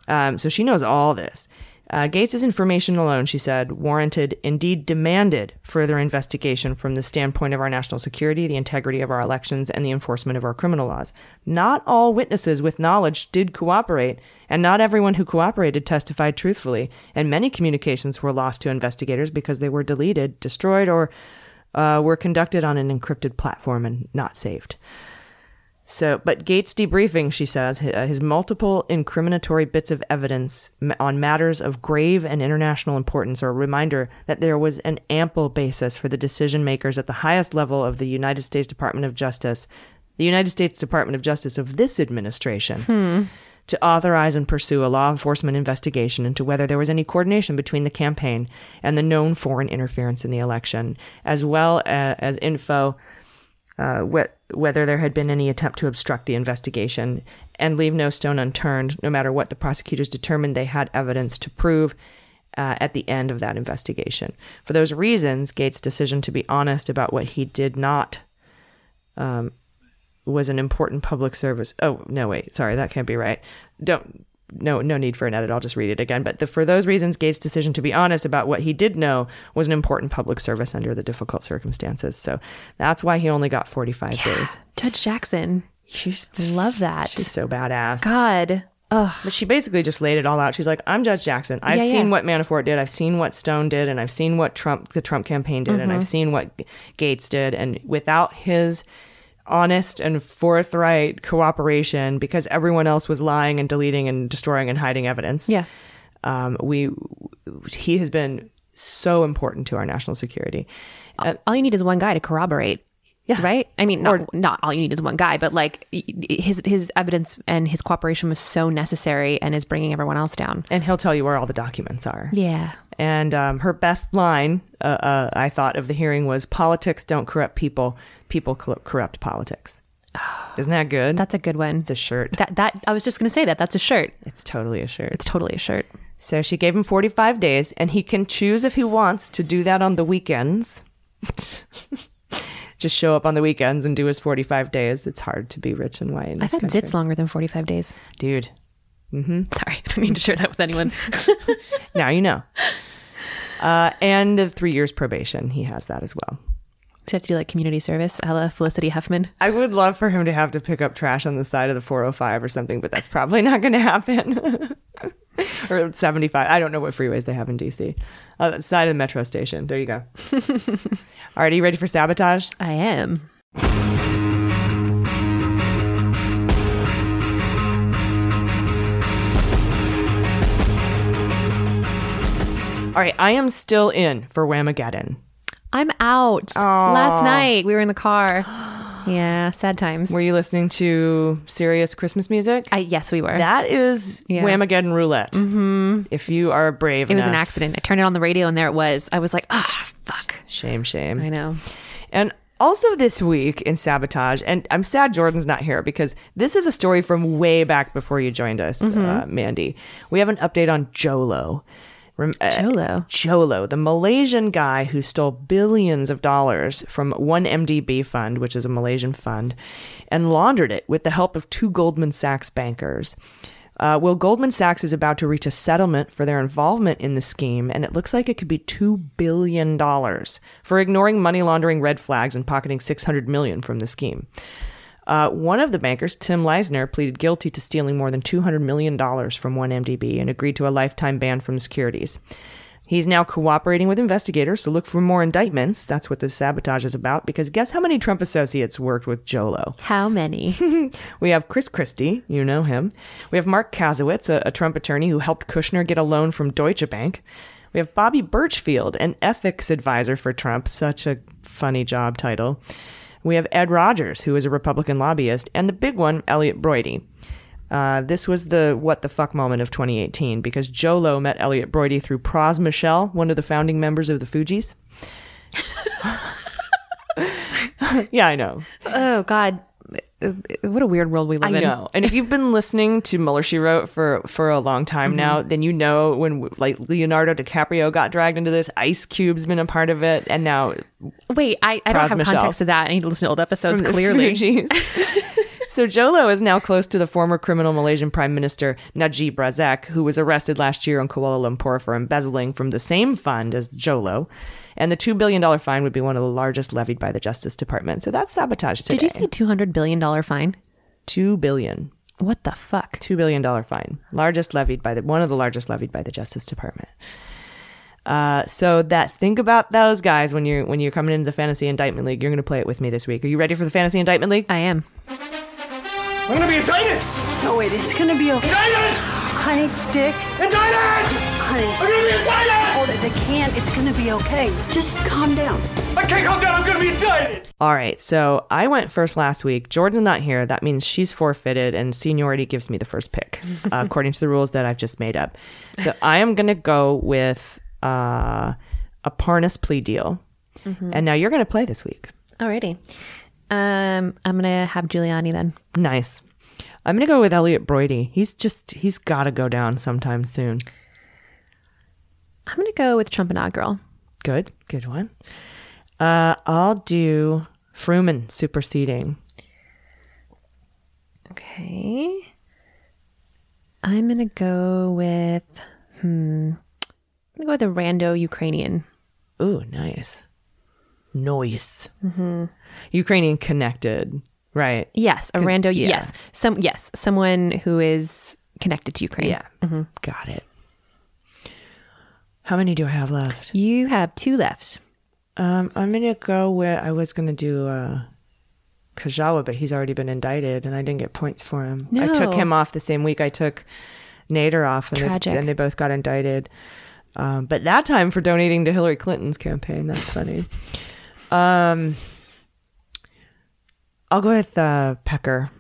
So she knows all this. Gates' information alone, she said, warranted, indeed demanded, further investigation from the standpoint of our national security, the integrity of our elections, and the enforcement of our criminal laws. Not all witnesses with knowledge did cooperate, and not everyone who cooperated testified truthfully, and many communications were lost to investigators because they were deleted, destroyed, or were conducted on an encrypted platform and not saved. So, but Gates' debriefing, she says, his multiple incriminatory bits of evidence on matters of grave and international importance are a reminder that there was an ample basis for the decision makers at the highest level of the United States Department of Justice, of this administration, to authorize and pursue a law enforcement investigation into whether there was any coordination between the campaign and the known foreign interference in the election, as well as info whether there had been any attempt to obstruct the investigation, and leave no stone unturned, no matter what the prosecutors determined they had evidence to prove at the end of that investigation. For those reasons, Gates' decision to be honest about what he did not was an important public service. Oh, no, wait, sorry, that can't be right. No need for an edit. I'll just read it again. But for those reasons, Gates' decision to be honest about what he did know was an important public service under the difficult circumstances. So that's why he only got 45 days. Judge Jackson. Love that. She's so badass. God. Ugh. But she basically just laid it all out. She's like, I'm Judge Jackson. I've seen what Manafort did. I've seen what Stone did. And I've seen what the Trump campaign did. And I've seen what Gates did. And without his honest and forthright cooperation, because everyone else was lying and deleting and destroying and hiding evidence. He has been so important to our national security. All you need is one guy to corroborate. Yeah. Right? I mean, not all you need is one guy, but like his evidence and his cooperation was so necessary and is bringing everyone else down. And he'll tell you where all the documents are. Yeah. And her best line, I thought, of the hearing was, politics don't corrupt people, people corrupt politics. Isn't that good? That's a good one. It's a shirt. That I was just going to say that's a shirt. It's totally a shirt. It's totally a shirt. So she gave him 45 days, and he can choose if he wants to do that on the weekends. Just show up on the weekends and do his 45 days. It's hard to be rich and white in this country. It's longer than 45 days. Dude. Sorry, I didn't mean to share that with anyone. Now you know. And 3 years probation. He has that as well. Do you have to do like community service a la Felicity Huffman? I would love for him to have to pick up trash on the side of the 405 or something, but that's probably not going to happen. Or 75. I don't know what freeways they have in D.C. The side of the metro station. There you go. All right, are you ready for sabotage? I am. All right, I am still in for Whamageddon. I'm out. Aww. Last night we were in the car. Yeah, sad times. Were you listening to serious Christmas music? Yes, we were. That is Whamageddon roulette. Mm-hmm. If you are brave enough. It was an accident. I turned it on the radio and there it was. I was like, fuck. Shame. I know. And also this week in Sabotage, and I'm sad Jordan's not here because this is a story from way back before you joined us, Mandy. We have an update on Jolo. Jolo, the Malaysian guy who stole billions of dollars from 1MDB fund, which is a Malaysian fund, and laundered it with the help of 2 Goldman Sachs bankers. Goldman Sachs is about to reach a settlement for their involvement in the scheme, and it looks like it could be $2 billion for ignoring money laundering red flags and pocketing $600 million from the scheme. One of the bankers, Tim Leisner, pleaded guilty to stealing more than $200 million from 1MDB and agreed to a lifetime ban from securities. He's now cooperating with investigators to look for more indictments. That's what this sabotage is about, because guess how many Trump associates worked with Jolo? How many? We have Chris Christie, you know him. We have Mark Kasowitz, a Trump attorney who helped Kushner get a loan from Deutsche Bank. We have Bobby Birchfield, an ethics advisor for Trump. Such a funny job title. We have Ed Rogers, who is a Republican lobbyist, and the big one, Elliot Broidy. This was the what the fuck moment of 2018 because Jolo met Elliot Broidy through Pras Michel, one of the founding members of the Fugees. Yeah, I know. Oh, God. What a weird world we live in. I know. And if you've been listening to Mueller, She Wrote for a long time now, then you know when like Leonardo DiCaprio got dragged into this, Ice Cube's been a part of it, and now wait, I don't have context to that. I need to listen to old episodes clearly. So Jolo is now close to the former criminal Malaysian Prime Minister Najib Razak, who was arrested last year in Kuala Lumpur for embezzling from the same fund as Jolo. And the $2 billion fine would be one of the largest levied by the Justice Department. So that's sabotage today. Did you say $200 billion fine? $2 billion. What the fuck? $2 billion fine. One of the largest levied by the Justice Department. So think about those guys when you're coming into the Fantasy Indictment League. You're going to play it with me this week. Are you ready for the Fantasy Indictment League? I am. I'm going to be indicted! No, wait, it's going to be okay. Indicted! Honey, Dick. Indicted! Honey. I'm going to be indicted! Hold it, they can't. It's going to be okay. Just calm down. I can't calm down. I'm going to be indicted! All right, so I went first last week. Jordan's not here. That means she's forfeited, and seniority gives me the first pick, according to the rules that I've just made up. So I am going to go with a Parnas plea deal. Mm-hmm. And now you're going to play this week. Alrighty. I'm going to have Giuliani then. Nice. I'm going to go with Elliot Broidy. He's got to go down sometime soon. I'm going to go with Trump inaugural. Good one. I'll do Fruman superseding. Okay. I'm going to go with, I'm going to go with a rando Ukrainian. Ooh, nice. Noise. Mm-hmm. Ukrainian connected, right? Yes, a rando, yeah. Yes. Someone who is connected to Ukraine. Yeah, Got it. How many do I have left? You have 2 left. I'm going to go where I was going to do Kajawa, but he's already been indicted, and I didn't get points for him. No. I took him off the same week I took Nader off, and Tragic. They both got indicted. But that time for donating to Hillary Clinton's campaign. That's funny. I'll go with Pecker.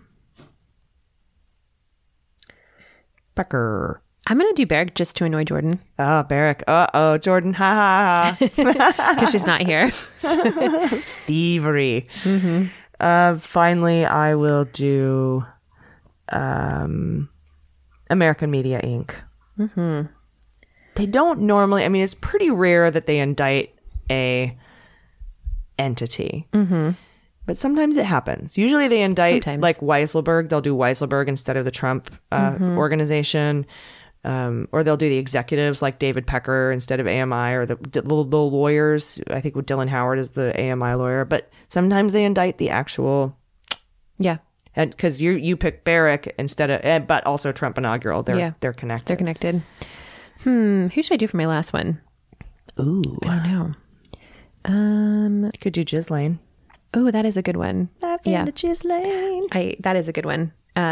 I'm going to do Barrick just to annoy Jordan. Oh, Barrick. Uh-oh, Jordan. Ha ha ha. Because she's not here. Thievery. Mm-hmm. Finally, I will do American Media Inc. Mm-hmm. They don't normally, I mean, it's pretty rare that they indict a entity. Mm-hmm. But sometimes it happens. Usually they indict like Weisselberg. They'll do Weisselberg instead of the Trump organization. Or they'll do the executives like David Pecker instead of AMI, or the lawyers. I think with Dylan Howard is the AMI lawyer. But sometimes they indict the actual. Yeah. And because you pick Barrick instead of, but also Trump inaugural. They're connected. They're connected. Who should I do for my last one? Ooh. I don't know. You could do Ghislaine. Oh, that is a good one. Ghislaine. That is a good one.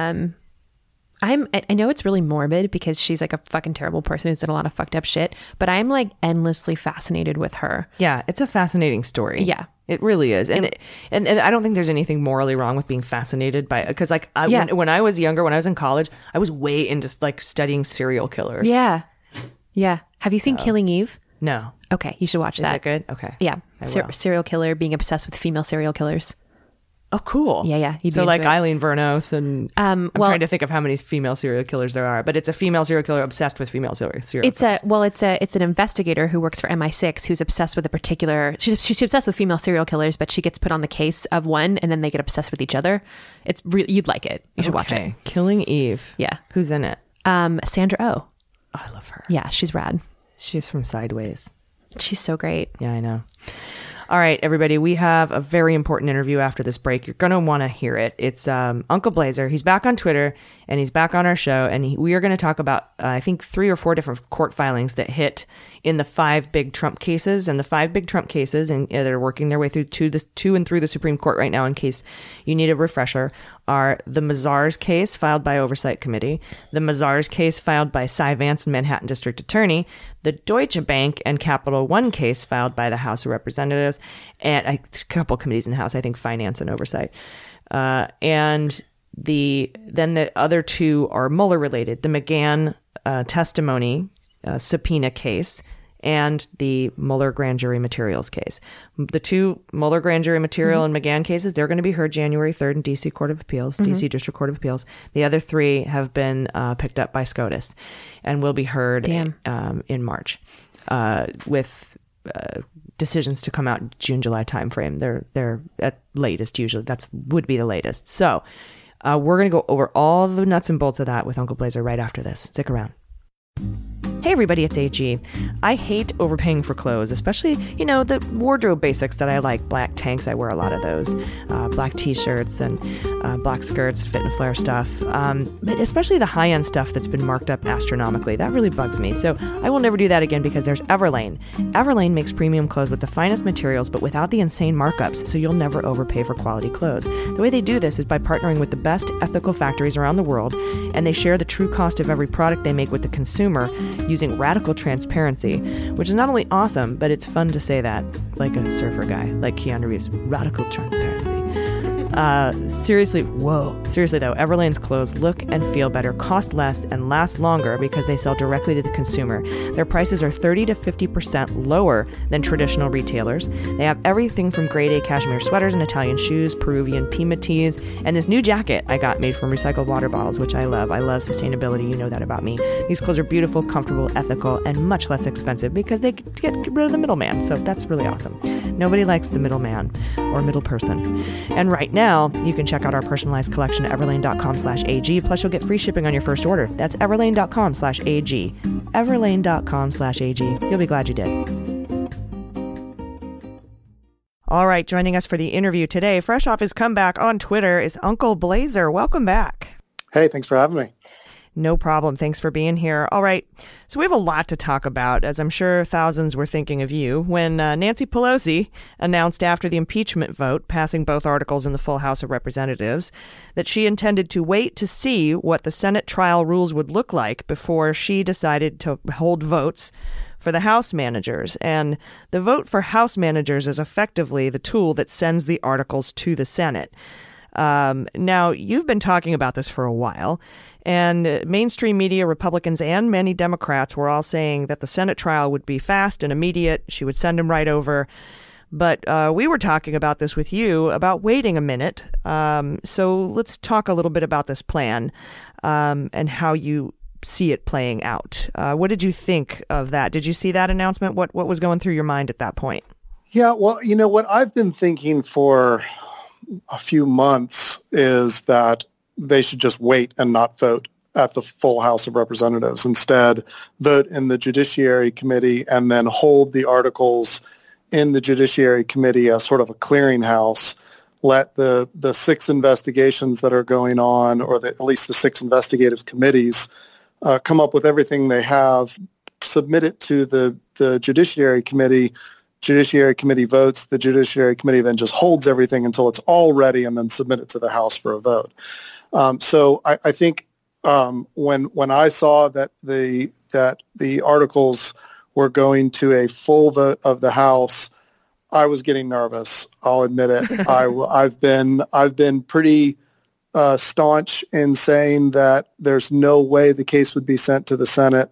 I know it's really morbid because she's like a fucking terrible person who's done a lot of fucked up shit, but I'm like endlessly fascinated with her. Yeah, it's a fascinating story. Yeah. It really is. And I don't think there's anything morally wrong with being fascinated by it. Because like when I was younger, when I was in college, I was way into like studying serial killers. Yeah. Yeah. Have you seen Killing Eve? No. Okay, you should watch that. Is that good? Okay. Yeah. Serial killer being obsessed with female serial killers. Oh, cool. Yeah. So like Eileen Vernos and I'm trying to think of how many female serial killers there are, but it's a female serial killer obsessed with female serial killers. It's an investigator who works for MI6 who's obsessed with a particular. She's obsessed with female serial killers, but she gets put on the case of one, and then they get obsessed with each other. It's you'd like it. You should watch it. Killing Eve. Yeah. Who's in it? Sandra Oh. I love her. Yeah, she's rad. She's from Sideways. She's so great. Yeah, I know. All right, everybody, we have a very important interview after this break. You're going to want to hear it. It's Uncle Blazer. He's back on Twitter, and he's back on our show, and we are going to talk about, I think, 3 or 4 different court filings that hit in the 5 big Trump cases. And the 5 big Trump cases, and they're working their way through to and through the Supreme Court right now in case you need a refresher, are the Mazars case filed by Oversight Committee, the Mazars case filed by Cy Vance and Manhattan District Attorney, the Deutsche Bank and Capital One case filed by the House of Representatives, and a couple committees in the House, I think Finance and Oversight. And then the other 2 are Mueller related, the McGahn testimony subpoena case and the Mueller grand jury materials case. The 2 Mueller grand jury material and McGahn cases, they're going to be heard January 3rd in DC Court of Appeals, DC District Court of Appeals. The other 3 have been picked up by SCOTUS and will be heard in March with decisions to come out June, July timeframe. They're at latest usually. Would be the latest. So We're going to go over all the nuts and bolts of that with Uncle Blazer right after this. Stick around. Hey everybody, it's AG. I hate overpaying for clothes, especially, the wardrobe basics that I like. Black tanks, I wear a lot of those. Black t-shirts and black skirts, fit and flare stuff. But especially the high-end stuff that's been marked up astronomically. That really bugs me. So I will never do that again because there's Everlane. Everlane makes premium clothes with the finest materials, but without the insane markups, so you'll never overpay for quality clothes. The way they do this is by partnering with the best ethical factories around the world, and they share the true cost of every product they make with the consumer using radical transparency, which is not only awesome, but it's fun to say that, like a surfer guy, like Keanu Reeves. Radical transparency. Seriously though, Everlane's clothes look and feel better, cost less, and last longer because they sell directly to the consumer. Their prices are 30 to 50% lower than traditional retailers. They have everything from grade A cashmere sweaters and Italian shoes, Peruvian Pima tees, and this new jacket I got made from recycled water bottles, which I love. I love sustainability. You know that about me. These clothes are beautiful, comfortable, ethical, and much less expensive because they get rid of the middleman. So that's really awesome. Nobody likes the middleman or middle person. And right now, you can check out our personalized collection at everlane.com/AG. Plus, you'll get free shipping on your first order. That's everlane.com/AG. Everlane.com/AG. You'll be glad you did. All right, joining us for the interview today, fresh off his comeback on Twitter, is Uncle Blazer. Welcome back. Hey, thanks for having me. No problem. Thanks for being here. All right. So we have a lot to talk about, as I'm sure thousands were thinking of you, when Nancy Pelosi announced after the impeachment vote, passing both articles in the full House of Representatives, that she intended to wait to see what the Senate trial rules would look like before she decided to hold votes for the House managers. And the vote for House managers is effectively the tool that sends the articles to the Senate. Now, you've been talking about this for a while, and mainstream media, Republicans and many Democrats were all saying that the Senate trial would be fast and immediate. She would send them right over. But we were talking about this with you about waiting a minute. So let's talk a little bit about this plan and how you see it playing out. What did you think of that? Did you see that announcement? What was going through your mind at that point? Yeah, well, what I've been thinking for a few months is that they should just wait and not vote at the full House of Representatives. Instead, vote in the Judiciary Committee and then hold the articles in the Judiciary Committee as sort of a clearinghouse. Let the 6 investigations that are going on, or at least the 6 investigative committees, come up with everything they have, submit it to the Judiciary Committee. Judiciary Committee votes. The Judiciary Committee then just holds everything until it's all ready and then submit it to the House for a vote. So I think when I saw that the articles were going to a full vote of the House, I was getting nervous. I'll admit it. I've been pretty staunch in saying that there's no way the case would be sent to the Senate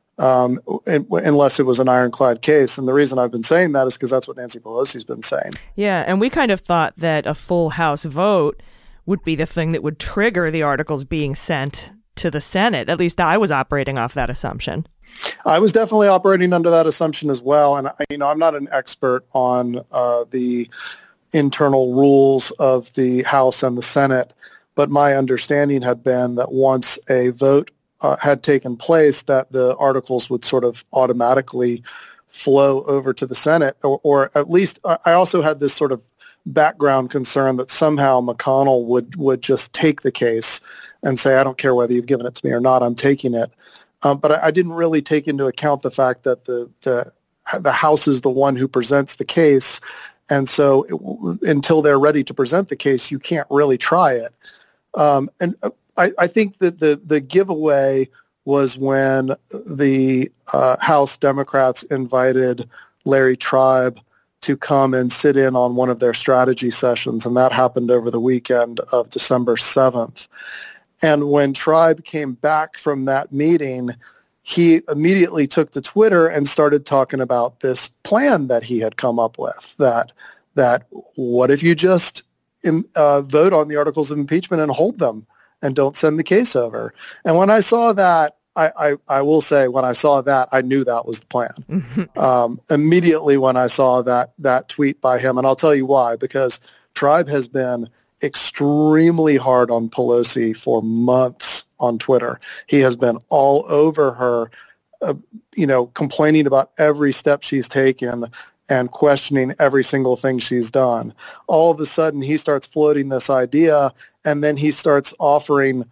unless it was an ironclad case. And the reason I've been saying that is because that's what Nancy Pelosi's been saying. Yeah, and we kind of thought that a full House vote would be the thing that would trigger the articles being sent to the Senate. At least I was operating off that assumption. I was definitely operating under that assumption as well. And, I'm not an expert on the internal rules of the House and the Senate, but my understanding had been that once a vote had taken place, that the articles would sort of automatically flow over to the Senate, or at least I also had this sort of background concern that somehow McConnell would just take the case and say, I don't care whether you've given it to me or not, I'm taking it. But I didn't really take into account the fact that the House is the one who presents the case. And so until they're ready to present the case, you can't really try it. And I think that the giveaway was when the House Democrats invited Larry Tribe to come and sit in on one of their strategy sessions, and that happened over the weekend of December 7th. And when Tribe came back from that meeting, he immediately took to Twitter and started talking about this plan that he had come up with, that what if you just vote on the articles of impeachment and hold them and don't send the case over. And when I saw that, I will say, when I saw that, I knew that was the plan. Immediately when I saw that tweet by him, and I'll tell you why, because Tribe has been extremely hard on Pelosi for months on Twitter. He has been all over her, complaining about every step she's taken and questioning every single thing she's done. All of a sudden, he starts floating this idea, and then he starts offering,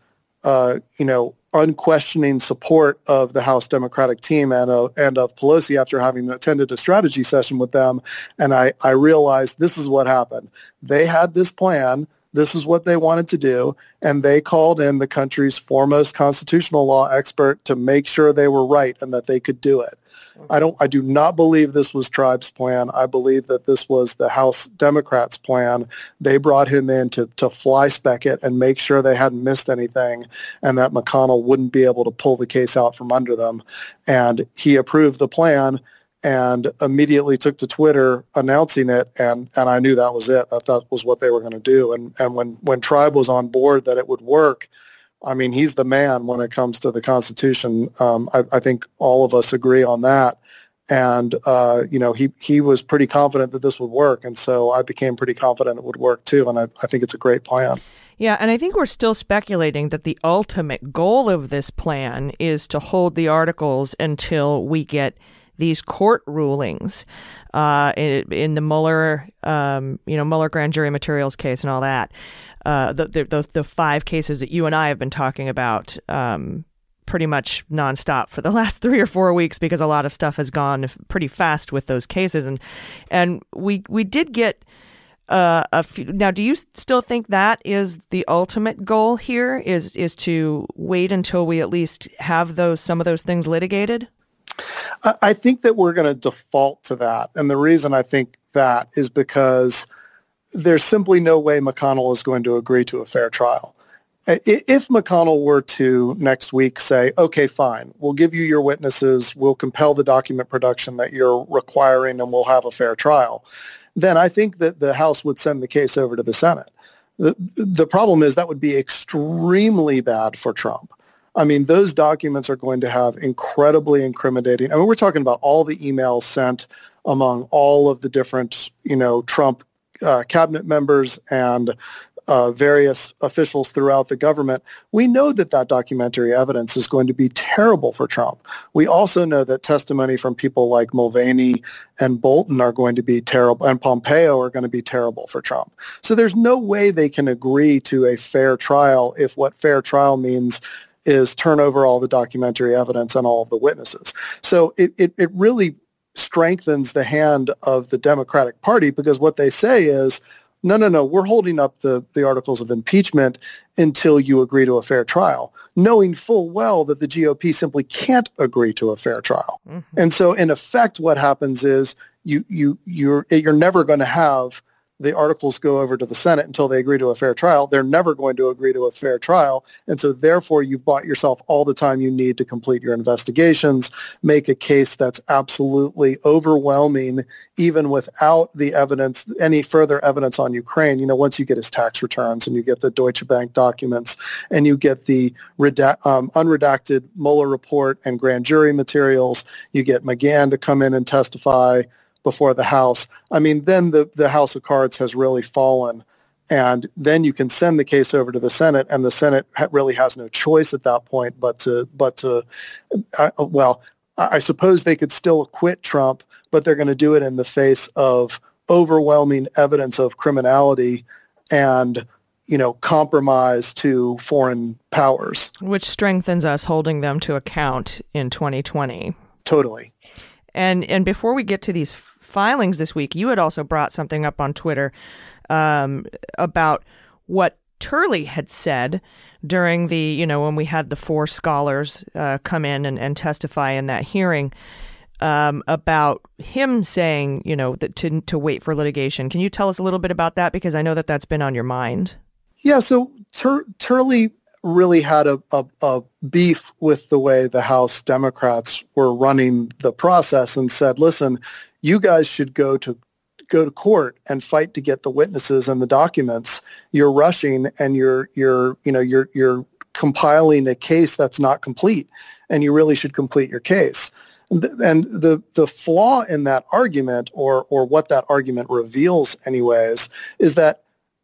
unquestioning support of the House Democratic team and of Pelosi after having attended a strategy session with them. And I realized this is what happened. They had this plan. This is what they wanted to do. And they called in the country's foremost constitutional law expert to make sure they were right and that they could do it. I do not believe this was Tribe's plan. I believe that this was the House Democrats' plan. They brought him in to fly-spec it and make sure they hadn't missed anything and that McConnell wouldn't be able to pull the case out from under them. And he approved the plan and immediately took to Twitter announcing it, and I knew that was it. That was what they were going to do. And when Tribe was on board that it would work, I mean, he's the man when it comes to the Constitution. I think all of us agree on that. And, he was pretty confident that this would work. And so I became pretty confident it would work too. And I think it's a great plan. Yeah, and I think we're still speculating that the ultimate goal of this plan is to hold the articles until we get these court rulings in the Mueller, Mueller grand jury materials case and all that. The 5 cases that you and I have been talking about pretty much nonstop for the last 3 or 4 weeks because a lot of stuff has gone pretty fast with those cases, and we did get a few. Now, do you still think that is the ultimate goal here? Is to wait until we at least have some of those things litigated? I think that we're going to default to that, and the reason I think that is because there's simply no way McConnell is going to agree to a fair trial. If McConnell were to next week say, okay, fine, we'll give you your witnesses, we'll compel the document production that you're requiring, and we'll have a fair trial, then I think that the House would send the case over to the Senate. The problem is that would be extremely bad for Trump. I mean, those documents are going to have incredibly incriminating. I mean, we're talking about all the emails sent among all of the different, Trump cabinet members and various officials throughout the government. We know that documentary evidence is going to be terrible for Trump. We also know that testimony from people like Mulvaney and Bolton are going to be terrible, and Pompeo are going to be terrible for Trump. So there's no way they can agree to a fair trial if what fair trial means is turn over all the documentary evidence and all of the witnesses. So it really strengthens the hand of the Democratic Party because what they say is, no, we're holding up the articles of impeachment until you agree to a fair trial, knowing full well that the GOP simply can't agree to a fair trial. Mm-hmm. And so in effect, what happens is you're never going to have the articles go over to the Senate until they agree to a fair trial. They're never going to agree to a fair trial. And so therefore, you've bought yourself all the time you need to complete your investigations, make a case that's absolutely overwhelming, even without the evidence, any further evidence on Ukraine. Once you get his tax returns and you get the Deutsche Bank documents and you get the unredacted Mueller report and grand jury materials, you get McGahn to come in and testify before the House. I mean, then the House of Cards has really fallen, and then you can send the case over to the Senate, and the Senate really has no choice at that point I suppose they could still acquit Trump, but they're going to do it in the face of overwhelming evidence of criminality and compromise to foreign powers, which strengthens us holding them to account in 2020. Totally. And before we get to these filings this week, you had also brought something up on Twitter about what Turley had said during the, when we had the 4 scholars come in and testify in that hearing about him saying, that to wait for litigation. Can you tell us a little bit about that? Because I know that that's been on your mind. Yeah, so Turley really had a beef with the way the House Democrats were running the process and said, listen, you guys should go to court and fight to get the witnesses and the documents. You're rushing and you're compiling a case that's not complete, and you really should complete your case. And the flaw in that argument, or what that argument reveals anyways, is that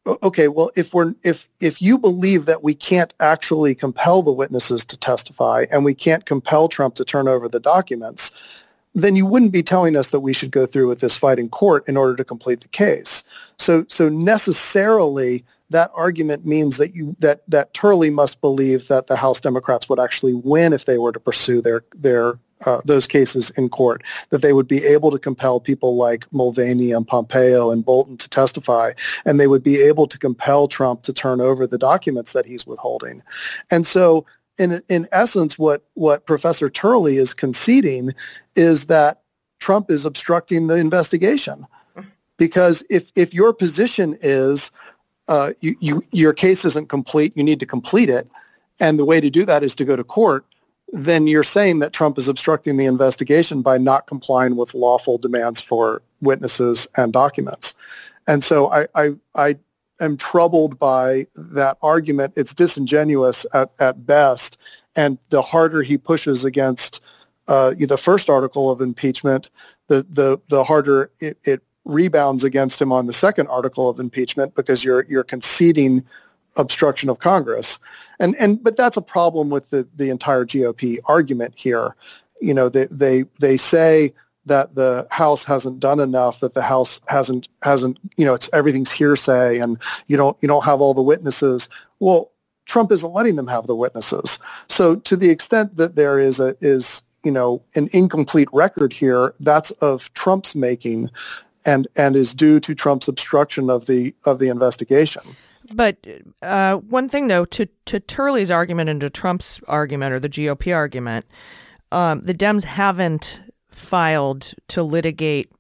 okay, well, if you believe that we can't actually compel the witnesses to testify and we can't compel Trump to turn over the documents, then you wouldn't be telling us that we should go through with this fight in court in order to complete the case. So necessarily that argument means that Turley must believe that the House Democrats would actually win if they were to pursue their those cases in court, that they would be able to compel people like Mulvaney and Pompeo and Bolton to testify, and they would be able to compel Trump to turn over the documents that he's withholding. And so in essence, what Professor Turley is conceding is that Trump is obstructing the investigation. Because if your position is your case isn't complete, you need to complete it, and the way to do that is to go to court, then you're saying that Trump is obstructing the investigation by not complying with lawful demands for witnesses and documents. And so I am troubled by that argument. It's disingenuous at best, and the harder he pushes against the first article of impeachment, the harder it rebounds against him on the second article of impeachment, because you're conceding obstruction of Congress. But that's a problem with the entire GOP argument here. You know, they say that the House hasn't done enough, that the House hasn't, you know, everything's hearsay and you don't have all the witnesses. Well, Trump isn't letting them have the witnesses. So to the extent that there is an incomplete record here, that's of Trump's making and is due to Trump's obstruction of the investigation. But one thing, though, to Turley's argument and to Trump's argument, or the GOP argument, the Dems haven't filed to litigate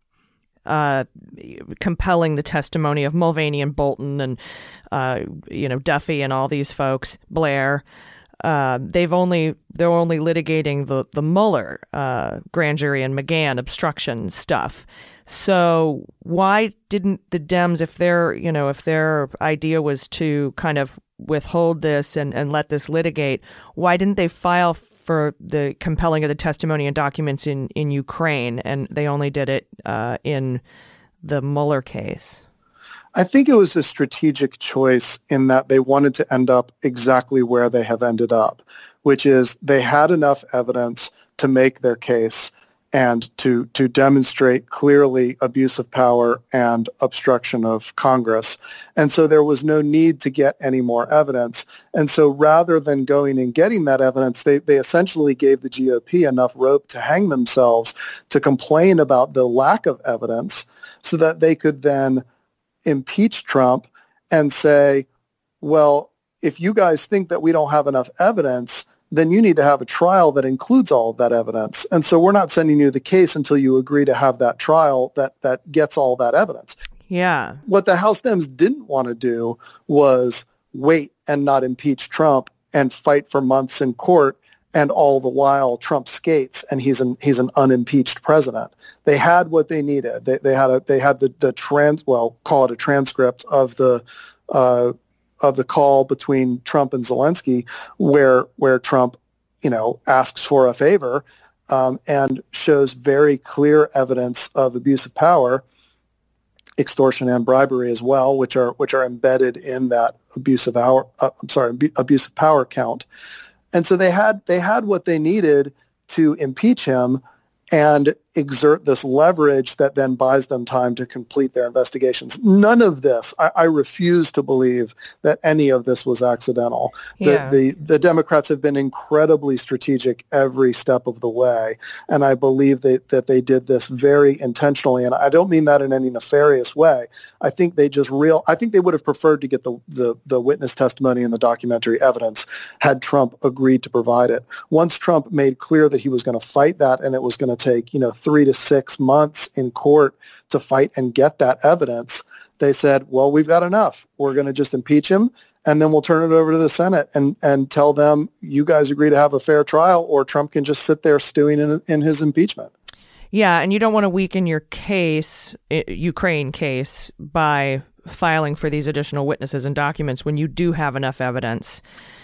compelling the testimony of Mulvaney and Bolton and Duffy and all these folks, Blair. They're only litigating the Mueller grand jury and McGahn obstruction stuff. So why didn't the Dems, if their idea was to kind of withhold this and let this litigate, why didn't they file for the compelling of the testimony and documents in Ukraine, and they only did it in the Mueller case? I think it was a strategic choice in that they wanted to end up exactly where they have ended up, which is they had enough evidence to make their case and to demonstrate clearly abuse of power and obstruction of Congress. And so there was no need to get any more evidence. And so rather than going and getting that evidence, they essentially gave the GOP enough rope to hang themselves to complain about the lack of evidence so that they could then impeach Trump and say, well, if you guys think that we don't have enough evidence, then you need to have a trial that includes all of that evidence. And so we're not sending you the case until you agree to have that trial that gets all that evidence. Yeah. What the House Dems didn't want to do was wait and not impeach Trump and fight for months in court, and all the while Trump skates and he's an unimpeached president. They had what they needed. They had call it a transcript of the call between Trump and Zelensky, where Trump, asks for a favor and shows very clear evidence of abuse of power, extortion and bribery as well, which are embedded in that abuse of power count. And so they had what they needed to impeach him and exert this leverage that then buys them time to complete their investigations. None of this, I refuse to believe that any of this was accidental. Yeah. The Democrats have been incredibly strategic every step of the way, and I believe that they did this very intentionally. And I don't mean that in any nefarious way. I think they would have preferred to get the witness testimony and the documentary evidence had Trump agreed to provide it. Once Trump made clear that he was going to fight that, and it was going to take 3 to 6 months in court to fight and get that evidence, they said, well, we've got enough. We're going to just impeach him, and then we'll turn it over to the Senate and tell them, you guys agree to have a fair trial, or Trump can just sit there stewing in his impeachment. Yeah, and you don't want to weaken your case, Ukraine case, by filing for these additional witnesses and documents when you do have enough evidence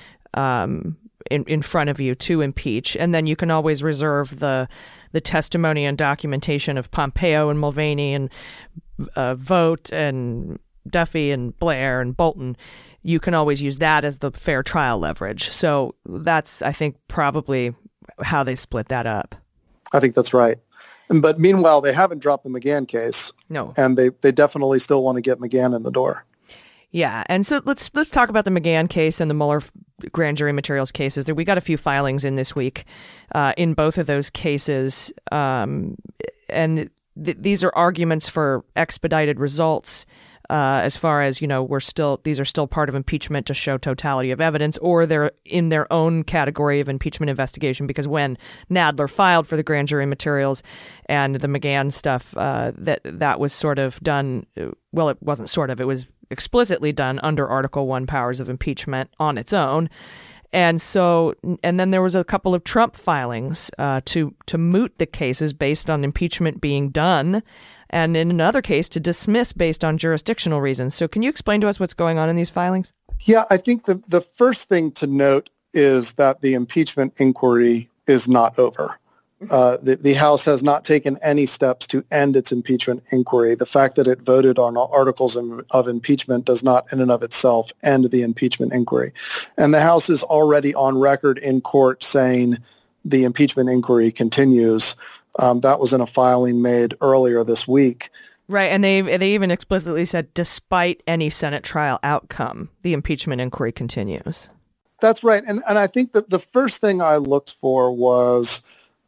in front of you to impeach. And then you can always reserve the testimony and documentation of Pompeo and Mulvaney and Vogt and Duffy and Blair and Bolton, you can always use that as the fair trial leverage. So that's, I think, probably how they split that up. I think that's right. But meanwhile, they haven't dropped the McGahn case. No. And they definitely still want to get McGahn in the door. Yeah, and so let's talk about the McGahn case and the Mueller grand jury materials cases. We got a few filings in this week in both of those cases, and these are arguments for expedited results. As far as, these are still part of impeachment to show totality of evidence, or they're in their own category of impeachment investigation, because when Nadler filed for the grand jury materials and the McGahn stuff, that was sort of done. Well, it wasn't sort of. It was explicitly done under Article I powers of impeachment on its own. And then there was a couple of Trump filings to moot the cases based on impeachment being done, and in another case to dismiss based on jurisdictional reasons. So can you explain to us what's going on in these filings? Yeah, I think the first thing to note is that the impeachment inquiry is not over. The House has not taken any steps to end its impeachment inquiry. The fact that it voted on articles of impeachment does not in and of itself end the impeachment inquiry. And the House is already on record in court saying the impeachment inquiry continues. That was in a filing made earlier this week. Right, and they even explicitly said, despite any Senate trial outcome, the impeachment inquiry continues. That's right. And I think that the first thing I looked for was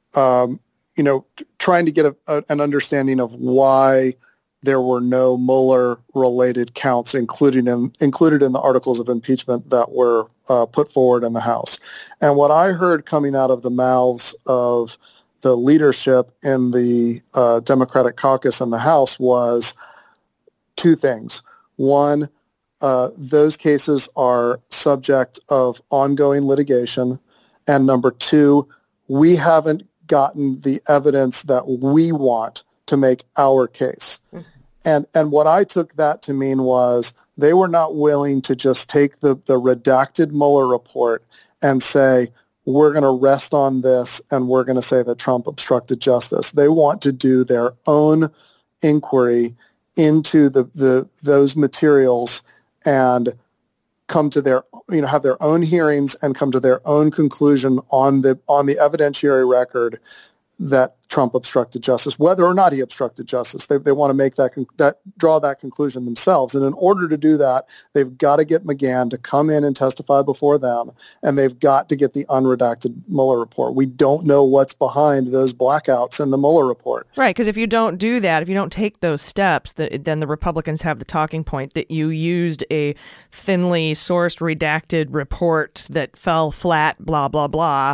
trying to get an understanding of why there were no Mueller-related counts included in the articles of impeachment that were put forward in the House. And what I heard coming out of the mouths of the leadership in the Democratic caucus in the House was two things. One, those cases are subject of ongoing litigation. And number two, we haven't gotten the evidence that we want to make our case. And what I took that to mean was they were not willing to just take the redacted Mueller report and say, we're going to rest on this and we're going to say that Trump obstructed justice. They want to do their own inquiry into those materials and come to their, have their own hearings and come to their own conclusion on the evidentiary record that Trump obstructed justice, whether or not he obstructed justice. They want to make draw that conclusion themselves. And in order to do that, they've got to get McGahn to come in and testify before them, and they've got to get the unredacted Mueller report. We don't know what's behind those blackouts in the Mueller report. Right, because if you don't do that, if you don't take those steps, then the Republicans have the talking point that you used a thinly sourced, redacted report that fell flat, blah, blah, blah.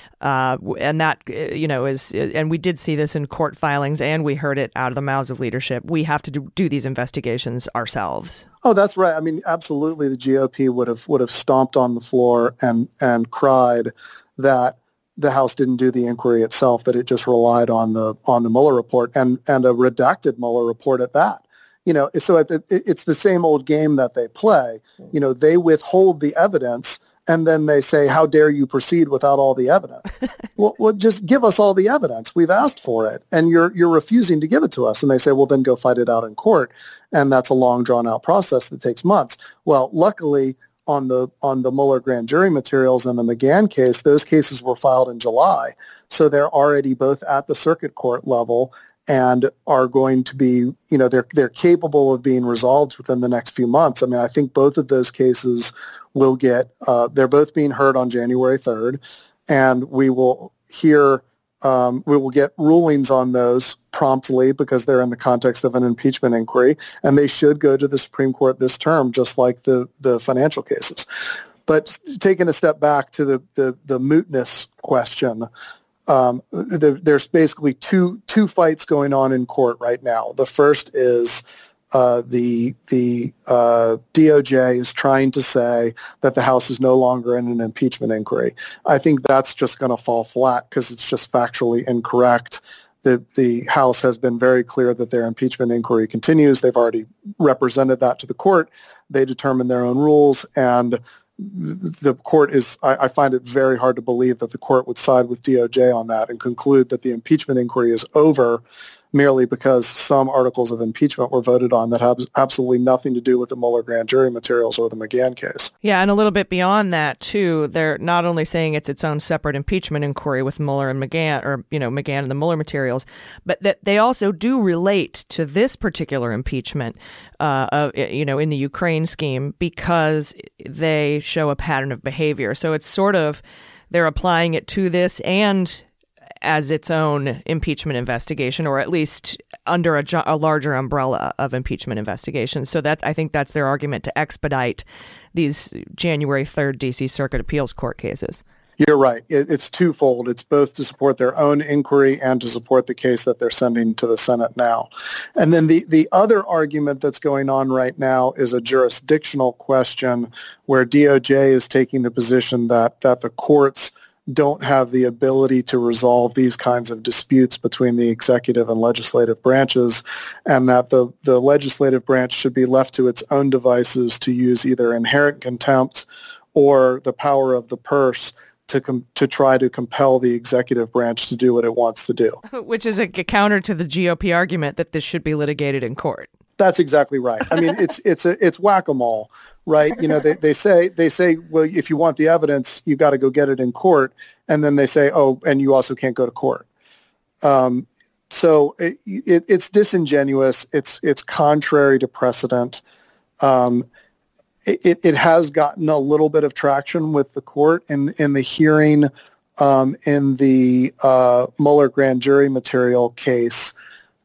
And that, is, and we did see this in court filings, and we heard it out of the mouths of leadership. We have to do these investigations ourselves. Oh, that's right. I mean, absolutely, the GOP would have stomped on the floor and cried that the House didn't do the inquiry itself, that it just relied on the Mueller report and a redacted Mueller report at that. So it's the same old game that they play. They withhold the evidence. And then they say, how dare you proceed without all the evidence? well, just give us all the evidence. We've asked for it, and you're refusing to give it to us. And they say, well, then go fight it out in court. And that's a long, drawn-out process that takes months. Well, luckily, on the Mueller grand jury materials and the McGahn case, those cases were filed in July. So they're already both at the circuit court level and are going to be, they're capable of being resolved within the next few months. I mean, I think both of those cases will get, they're both being heard on January 3rd, and we will get rulings on those promptly because they're in the context of an impeachment inquiry, and they should go to the Supreme Court this term, just like the financial cases. But taking a step back to the mootness question, there's basically two fights going on in court right now. The first is the DOJ is trying to say that the House is no longer in an impeachment inquiry. I think that's just going to fall flat because it's just factually incorrect. The House has been very clear that their impeachment inquiry continues. They've already represented that to the court. They determine their own rules, and the court is, I find it very hard to believe that the court would side with DOJ on that and conclude that the impeachment inquiry is over, merely because some articles of impeachment were voted on that have absolutely nothing to do with the Mueller grand jury materials or the McGahn case. Yeah, and a little bit beyond that, too, they're not only saying it's its own separate impeachment inquiry with Mueller and McGahn, or, McGahn and the Mueller materials, but that they also do relate to this particular impeachment, in the Ukraine scheme, because they show a pattern of behavior. So it's sort of, they're applying it to this and as its own impeachment investigation, or at least under a larger umbrella of impeachment investigations. So I think that's their argument to expedite these January 3rd D.C. Circuit Appeals Court cases. You're right. It's twofold. It's both to support their own inquiry and to support the case that they're sending to the Senate now. And then the other argument that's going on right now is a jurisdictional question where DOJ is taking the position that the courts don't have the ability to resolve these kinds of disputes between the executive and legislative branches, and that the legislative branch should be left to its own devices to use either inherent contempt or the power of the purse to try to compel the executive branch to do what it wants to do. Which is a counter to the GOP argument that this should be litigated in court. That's exactly right. I mean, it's whack-a-mole, right? They say, well, if you want the evidence, you got to go get it in court, and then they say, oh, and you also can't go to court. So it's disingenuous. It's contrary to precedent. It has gotten a little bit of traction with the court in the hearing in the Mueller grand jury material case.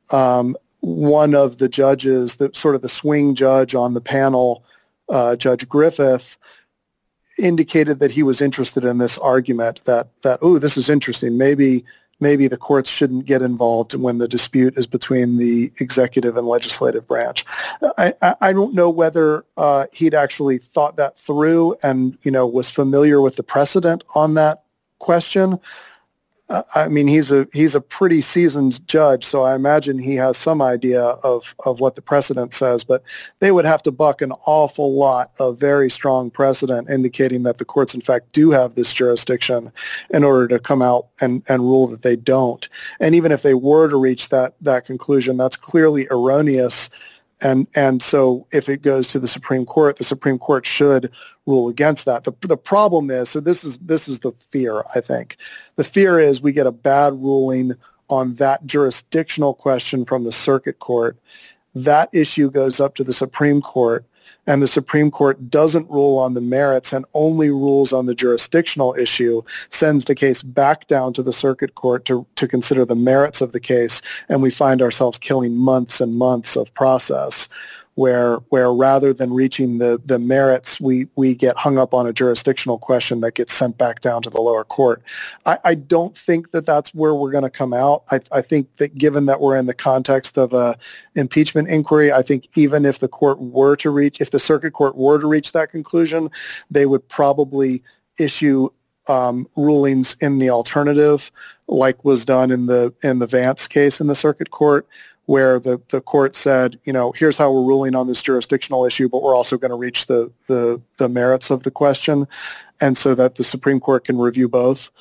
One of the judges, the swing judge on the panel, Judge Griffith, indicated that he was interested in this argument that this is interesting. Maybe the courts shouldn't get involved when the dispute is between the executive and legislative branch. I don't know whether he'd actually thought that through and was familiar with the precedent on that question. I mean, he's a pretty seasoned judge, so I imagine he has some idea of what the precedent says, but they would have to buck an awful lot of very strong precedent indicating that the courts, in fact, do have this jurisdiction in order to come out and rule that they don't. And even if they were to reach that conclusion, that's clearly erroneous. And so if it goes to the Supreme Court should rule against that. The problem is, so this is the fear, I think. The fear is we get a bad ruling on that jurisdictional question from the circuit court. That issue goes up to the Supreme Court, and the Supreme Court doesn't rule on the merits and only rules on the jurisdictional issue, sends the case back down to the circuit court to consider the merits of the case, and we find ourselves killing months and months of process where rather than reaching the merits, we get hung up on a jurisdictional question that gets sent back down to the lower court. I don't think that that's where we're going to come out. I think that given that we're in the context of a impeachment inquiry, I think even if the circuit court were to reach that conclusion, they would probably issue rulings in the alternative, like was done in the Vance case in the circuit court, where the court said, here's how we're ruling on this jurisdictional issue, but we're also going to reach the merits of the question, and so that the Supreme Court can review both.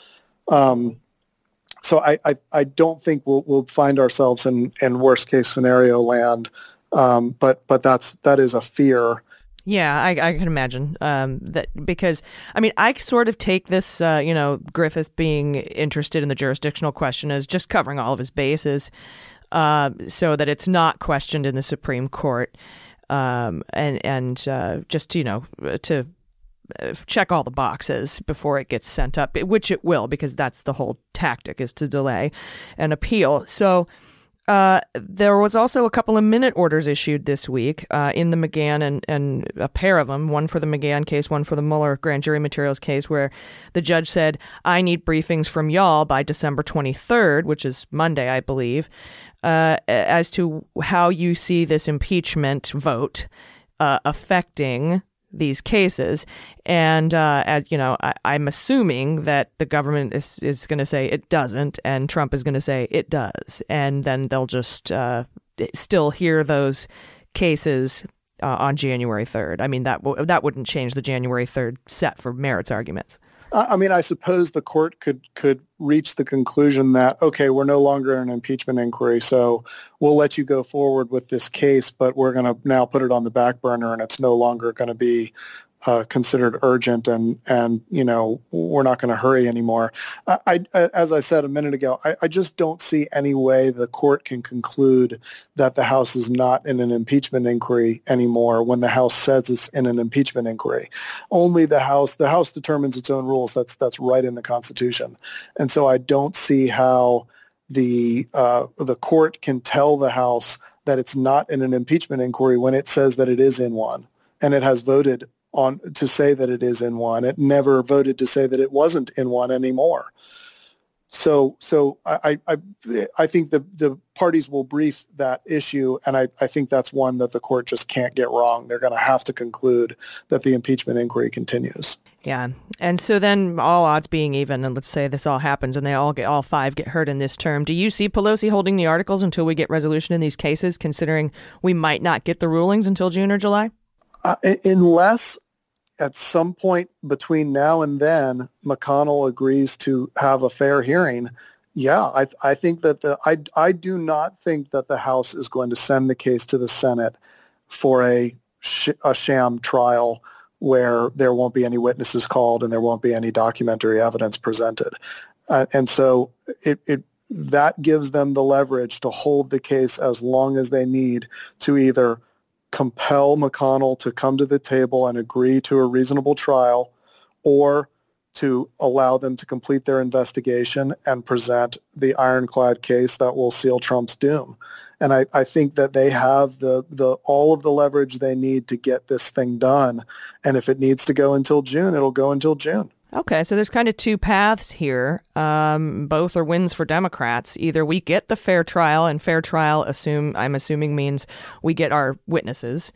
So I don't think we'll find ourselves in worst case scenario land, but that is a fear. Yeah, I can imagine that, because I sort of take this Griffith being interested in the jurisdictional question as just covering all of his bases. So that it's not questioned in the Supreme Court, and just to check all the boxes before it gets sent up, which it will, because that's the whole tactic, is to delay an appeal. So there was also a couple of minute orders issued this week in the McGahn and a pair of them, one for the McGahn case, one for the Mueller grand jury materials case, where the judge said, I need briefings from y'all by December 23rd, which is Monday, I believe, as to how you see this impeachment vote affecting these cases. And as I'm assuming that the government is going to say it doesn't, and Trump is going to say it does, and then they'll just still hear those cases on January 3rd. I mean, that wouldn't change the January 3rd set for merits arguments. I mean, I suppose the court could reach the conclusion that, okay, we're no longer in an impeachment inquiry, so we'll let you go forward with this case, but we're going to now put it on the back burner, and it's no longer going to be considered urgent, and we're not going to hurry anymore. As I said a minute ago, I just don't see any way the court can conclude that the House is not in an impeachment inquiry anymore when the House says it's in an impeachment inquiry. Only the House determines its own rules. That's right in the Constitution. And so I don't see how the court can tell the House that it's not in an impeachment inquiry when it says that it is in one, and it has voted on to say that it is in one. It never voted to say that it wasn't in one anymore. So I think the parties will brief that issue, and I think that's one that the court just can't get wrong. They're going to have to conclude that the impeachment inquiry continues. Yeah. And so then, all odds being even, and let's say this all happens and all five get heard in this term, do you see Pelosi holding the articles until we get resolution in these cases, considering we might not get the rulings until June or July? Unless at some point between now and then McConnell agrees to have a fair hearing, yeah, I think that I do not think that the House is going to send the case to the Senate for a sham trial where there won't be any witnesses called and there won't be any documentary evidence presented. And so that gives them the leverage to hold the case as long as they need to either compel McConnell to come to the table and agree to a reasonable trial, or to allow them to complete their investigation and present the ironclad case that will seal Trump's doom. And I think that they have all of the leverage they need to get this thing done. And if it needs to go until June, it'll go until June. Okay, so there's kind of two paths here. Both are wins for Democrats. Either we get the fair trial, and fair trial I'm assuming means we get our witnesses,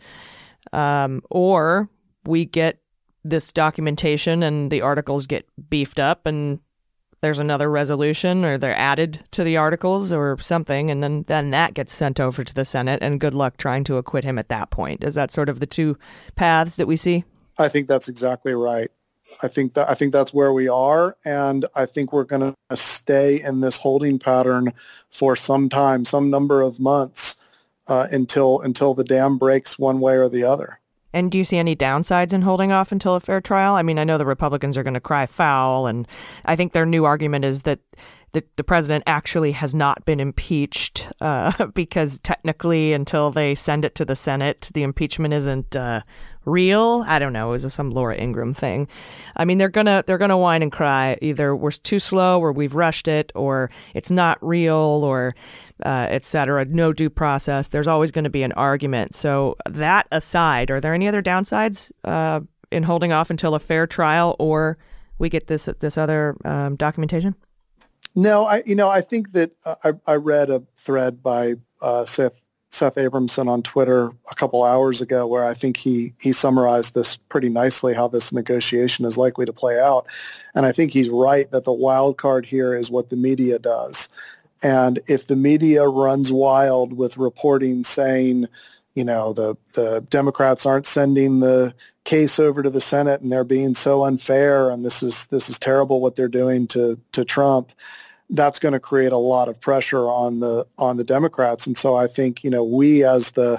or we get this documentation and the articles get beefed up and there's another resolution, or they're added to the articles or something, and then that gets sent over to the Senate, and good luck trying to acquit him at that point. Is that sort of the two paths that we see? I think that's exactly right. I think that's where we are, and I think we're going to stay in this holding pattern for some time, some number of months, until the dam breaks one way or the other. And do you see any downsides in holding off until a fair trial? I mean, I know the Republicans are going to cry foul, and I think their new argument is that the president actually has not been impeached because technically, until they send it to the Senate, the impeachment isn't real. I don't know. It was some Laura Ingraham thing. I mean, they're gonna whine and cry. Either we're too slow, or we've rushed it, or it's not real, or et cetera. No due process. There's always going to be an argument. So that aside, are there any other downsides in holding off until a fair trial, or we get this other documentation? No, I think that I read a thread by Seth Abramson on Twitter a couple hours ago where I think he summarized this pretty nicely, how this negotiation is likely to play out. And I think he's right that the wild card here is what the media does. And if the media runs wild with reporting saying, the Democrats aren't sending the case over to the Senate and they're being so unfair and this is terrible what they're doing to Trump, that's going to create a lot of pressure on the Democrats. And so I think, we as the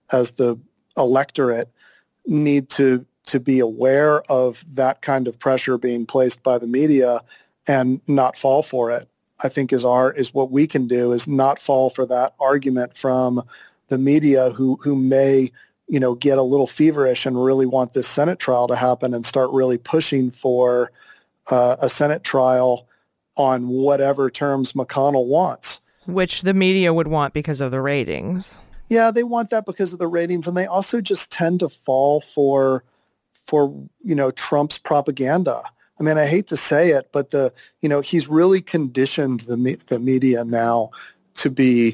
electorate need to be aware of that kind of pressure being placed by the media and not fall for it. I think is what we can do is not fall for that argument from the media who may, get a little feverish and really want this Senate trial to happen and start really pushing for a Senate trial on whatever terms McConnell wants. Which the media would want because of the ratings. Yeah, they want that because of the ratings, and they also just tend to fall for Trump's propaganda. I mean, I hate to say it, but he's really conditioned the media now to be,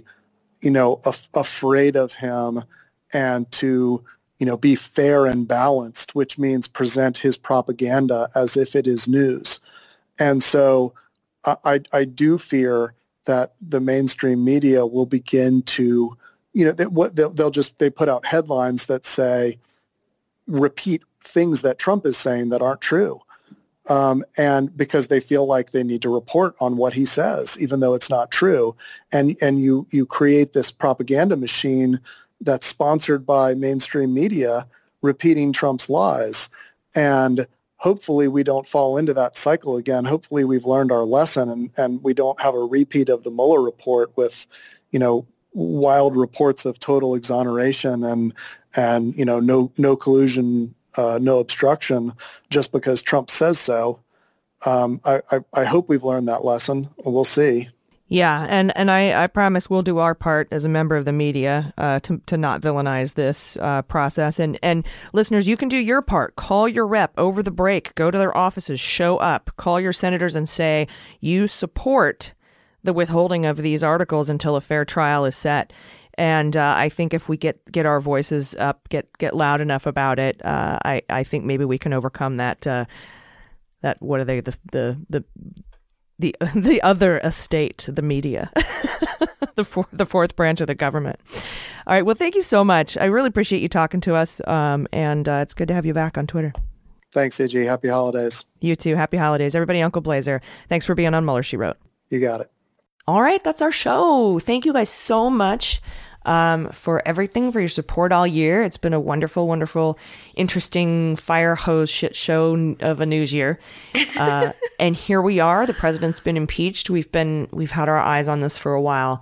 afraid of him and to, be fair and balanced, which means present his propaganda as if it is news. And so I do fear that the mainstream media will begin to, they put out headlines that say, repeat things that Trump is saying that aren't true. And because they feel like they need to report on what he says, even though it's not true. And you create this propaganda machine that's sponsored by mainstream media repeating Trump's lies. And hopefully we don't fall into that cycle again. Hopefully we've learned our lesson and we don't have a repeat of the Mueller report with, wild reports of total exoneration and no collusion, no obstruction just because Trump says so. I hope we've learned that lesson. We'll see. Yeah, and I promise we'll do our part as a member of the media to not villainize this process. And listeners, you can do your part. Call your rep over the break. Go to their offices. Show up. Call your senators and say you support the withholding of these articles until a fair trial is set. And I think if we get our voices up, get loud enough about it, I think maybe we can overcome that. What are they? The other estate, the media, the fourth branch of the government. All right. Well, thank you so much. I really appreciate you talking to us. And it's good to have you back on Twitter. Thanks, AG. Happy holidays. You too. Happy holidays. Everybody, Uncle Blazer, thanks for being on Mueller, She Wrote. You got it. All right. That's our show. Thank you guys so much for everything, for your support all year. It's been a wonderful, wonderful, interesting fire hose shit show of a news year. And here we are. The president's been impeached. We've had our eyes on this for a while.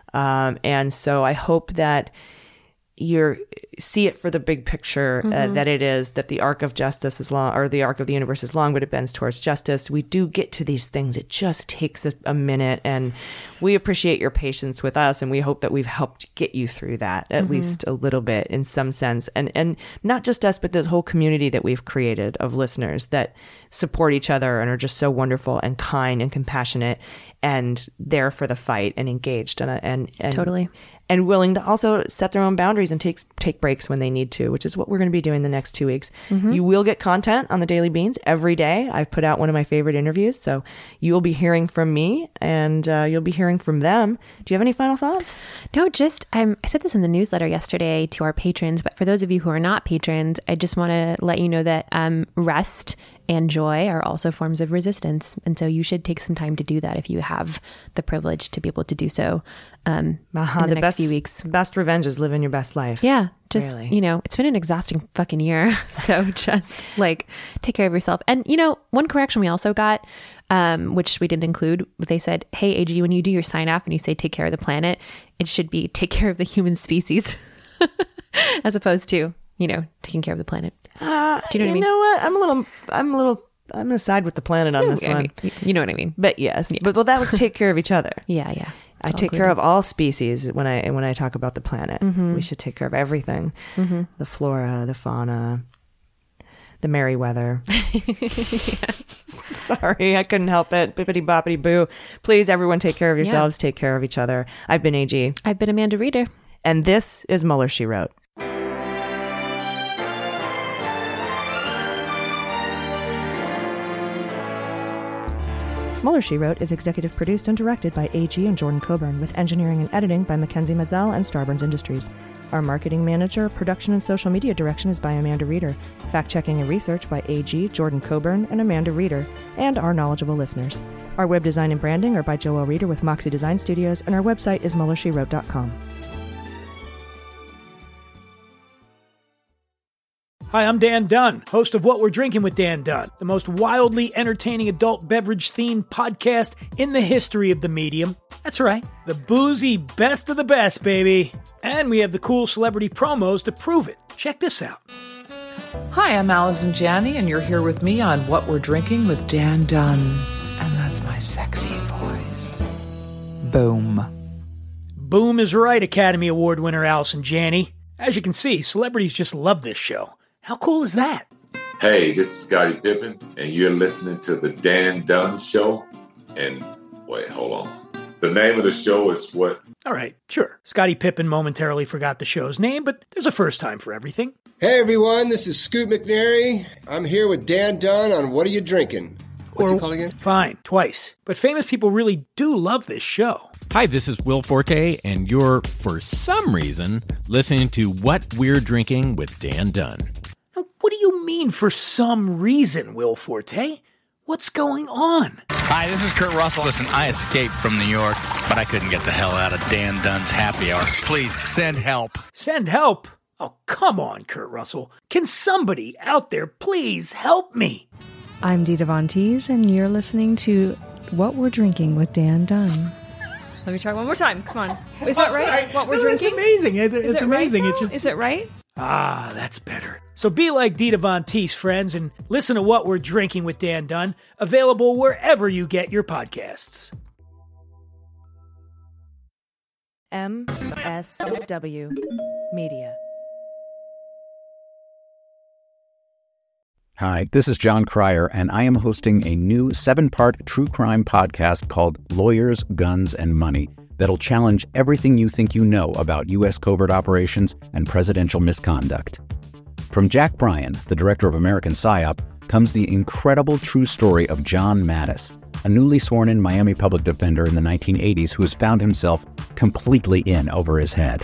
And so I hope that you see it for the big picture, that it is that the arc of justice is long, or the arc of the universe is long, but it bends towards justice. We do get to these things. It just takes a minute, and we appreciate your patience with us, and we hope that we've helped get you through that at least a little bit in some sense. And not just us, but this whole community that we've created of listeners that support each other and are just so wonderful and kind and compassionate and there for the fight and engaged and totally. And willing to also set their own boundaries and take breaks when they need to, which is what we're going to be doing the next 2 weeks. You will get content on the Daily Beans every day. I've put out one of my favorite interviews, so you will be hearing from me and you'll be hearing from them. Do you have any final thoughts? No, just I said this in the newsletter yesterday to our patrons, but for those of you who are not patrons, I just want to let you know that rest and joy are also forms of resistance. And so you should take some time to do that if you have the privilege to be able to do so in the next few weeks. Best revenge is living your best life. Yeah. Just, really. It's been an exhausting fucking year. So just take care of yourself. And, one correction we also got, which we didn't include, they said, hey, AG, when you do your sign off and you say take care of the planet, it should be take care of the human species as opposed to, taking care of the planet. Do you know what I mean? You know what? I'm going to side with the planet on this one. You know what I mean? But yes. Yeah. But that was take care of each other. Yeah. I take care of all species when I talk about the planet. We should take care of everything. The flora, the fauna, the merry weather. Sorry, I couldn't help it. Bippity boppity boo. Please, everyone, take care of yourselves. Take care of each other. I've been AG. I've been Amanda Reeder. And this is Mueller, She Wrote. Mueller, She Wrote is executive produced and directed by AG and Jordan Coburn, with engineering and editing by Mackenzie Mazzell and Starburns Industries. Our marketing manager, production and social media direction is by Amanda Reeder. Fact-checking and research by AG, Jordan Coburn, and Amanda Reeder, and our knowledgeable listeners. Our web design and branding are by Joel Reeder with Moxie Design Studios, and our website is MuellerSheWrote.com. Hi, I'm Dan Dunn, host of What We're Drinking with Dan Dunn, the most wildly entertaining adult beverage-themed podcast in the history of the medium. That's right, the boozy best of the best, baby. And we have the cool celebrity promos to prove it. Check this out. Hi, I'm Allison Janney, and you're here with me on What We're Drinking with Dan Dunn. And that's my sexy voice. Boom. Boom is right, Academy Award winner Allison Janney. As you can see, celebrities just love this show. How cool is that? Hey, this is Scottie Pippen, and you're listening to The Dan Dunn Show. And wait, hold on. The name of the show is what? All right, sure. Scottie Pippen momentarily forgot the show's name, but there's a first time for everything. Hey, everyone, this is Scoot McNairy. I'm here with Dan Dunn on What Are You Drinking? What's it called again? Fine, twice. But famous people really do love this show. Hi, this is Will Forte, and you're, for some reason, listening to What We're Drinking with Dan Dunn. Now, what do you mean, for some reason, Will Forte? What's going on? Hi, this is Kurt Russell. Listen, I escaped from New York, but I couldn't get the hell out of Dan Dunn's happy hour. Please, send help. Send help? Oh, come on, Kurt Russell. Can somebody out there please help me? I'm Dita Von Teese, and you're listening to What We're Drinking with Dan Dunn. Let me try one more time. Come on. Is that right? Sorry. What we're No, drinking? It's amazing. It's amazing. Right, It's just... Is it right? Ah, that's better. So be like Dita Von Teese, friends, and listen to What We're Drinking with Dan Dunn, available wherever you get your podcasts. MSW Media. Hi, this is John Cryer, and I am hosting a new 7-part true crime podcast called Lawyers, Guns, and Money that'll challenge everything you think you know about U.S. covert operations and presidential misconduct. From Jack Bryan, the director of American PSYOP, comes the incredible true story of John Mattis, a newly sworn-in Miami public defender in the 1980s who has found himself completely in over his head.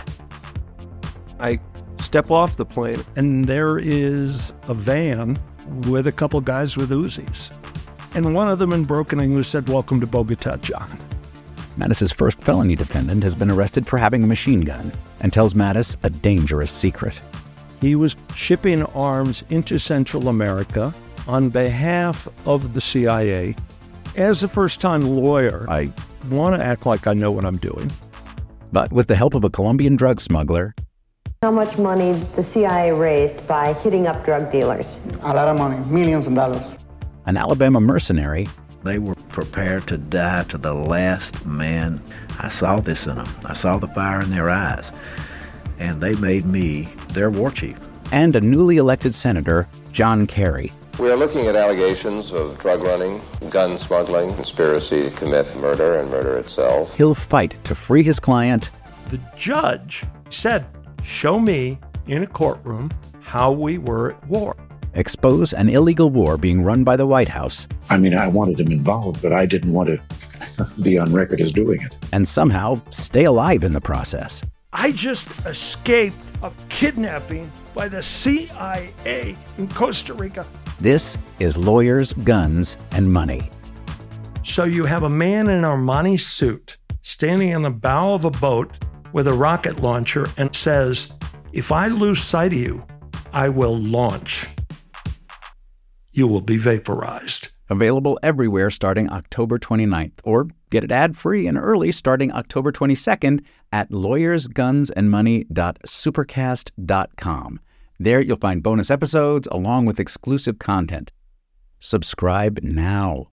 I step off the plane, and there is a van with a couple guys with Uzis. And one of them in broken English said, "Welcome to Bogota, John." Mattis's first felony defendant has been arrested for having a machine gun and tells Mattis a dangerous secret. He was shipping arms into Central America on behalf of the CIA. As a first-time lawyer, I want to act like I know what I'm doing. But with the help of a Colombian drug smuggler, how much money the CIA raised by hitting up drug dealers? A lot of money, millions of dollars. An Alabama mercenary, they were prepared to die to the last man. I saw this in them. I saw the fire in their eyes. And they made me their war chief. And a newly elected senator, John Kerry. We are looking at allegations of drug running, gun smuggling, conspiracy to commit murder and murder itself. He'll fight to free his client. The judge said, "Show me in a courtroom how we were at war." Expose an illegal war being run by the White House. I mean, I wanted him involved, but I didn't want to be on record as doing it. And somehow stay alive in the process. I just escaped a kidnapping by the CIA in Costa Rica. This is Lawyers, Guns, and Money. So you have a man in an Armani suit standing on the bow of a boat with a rocket launcher and says, "If I lose sight of you, I will launch. You will be vaporized." Available everywhere starting October 29th, or get it ad-free and early starting October 22nd at lawyersgunsandmoney.supercast.com. There you'll find bonus episodes along with exclusive content. Subscribe now.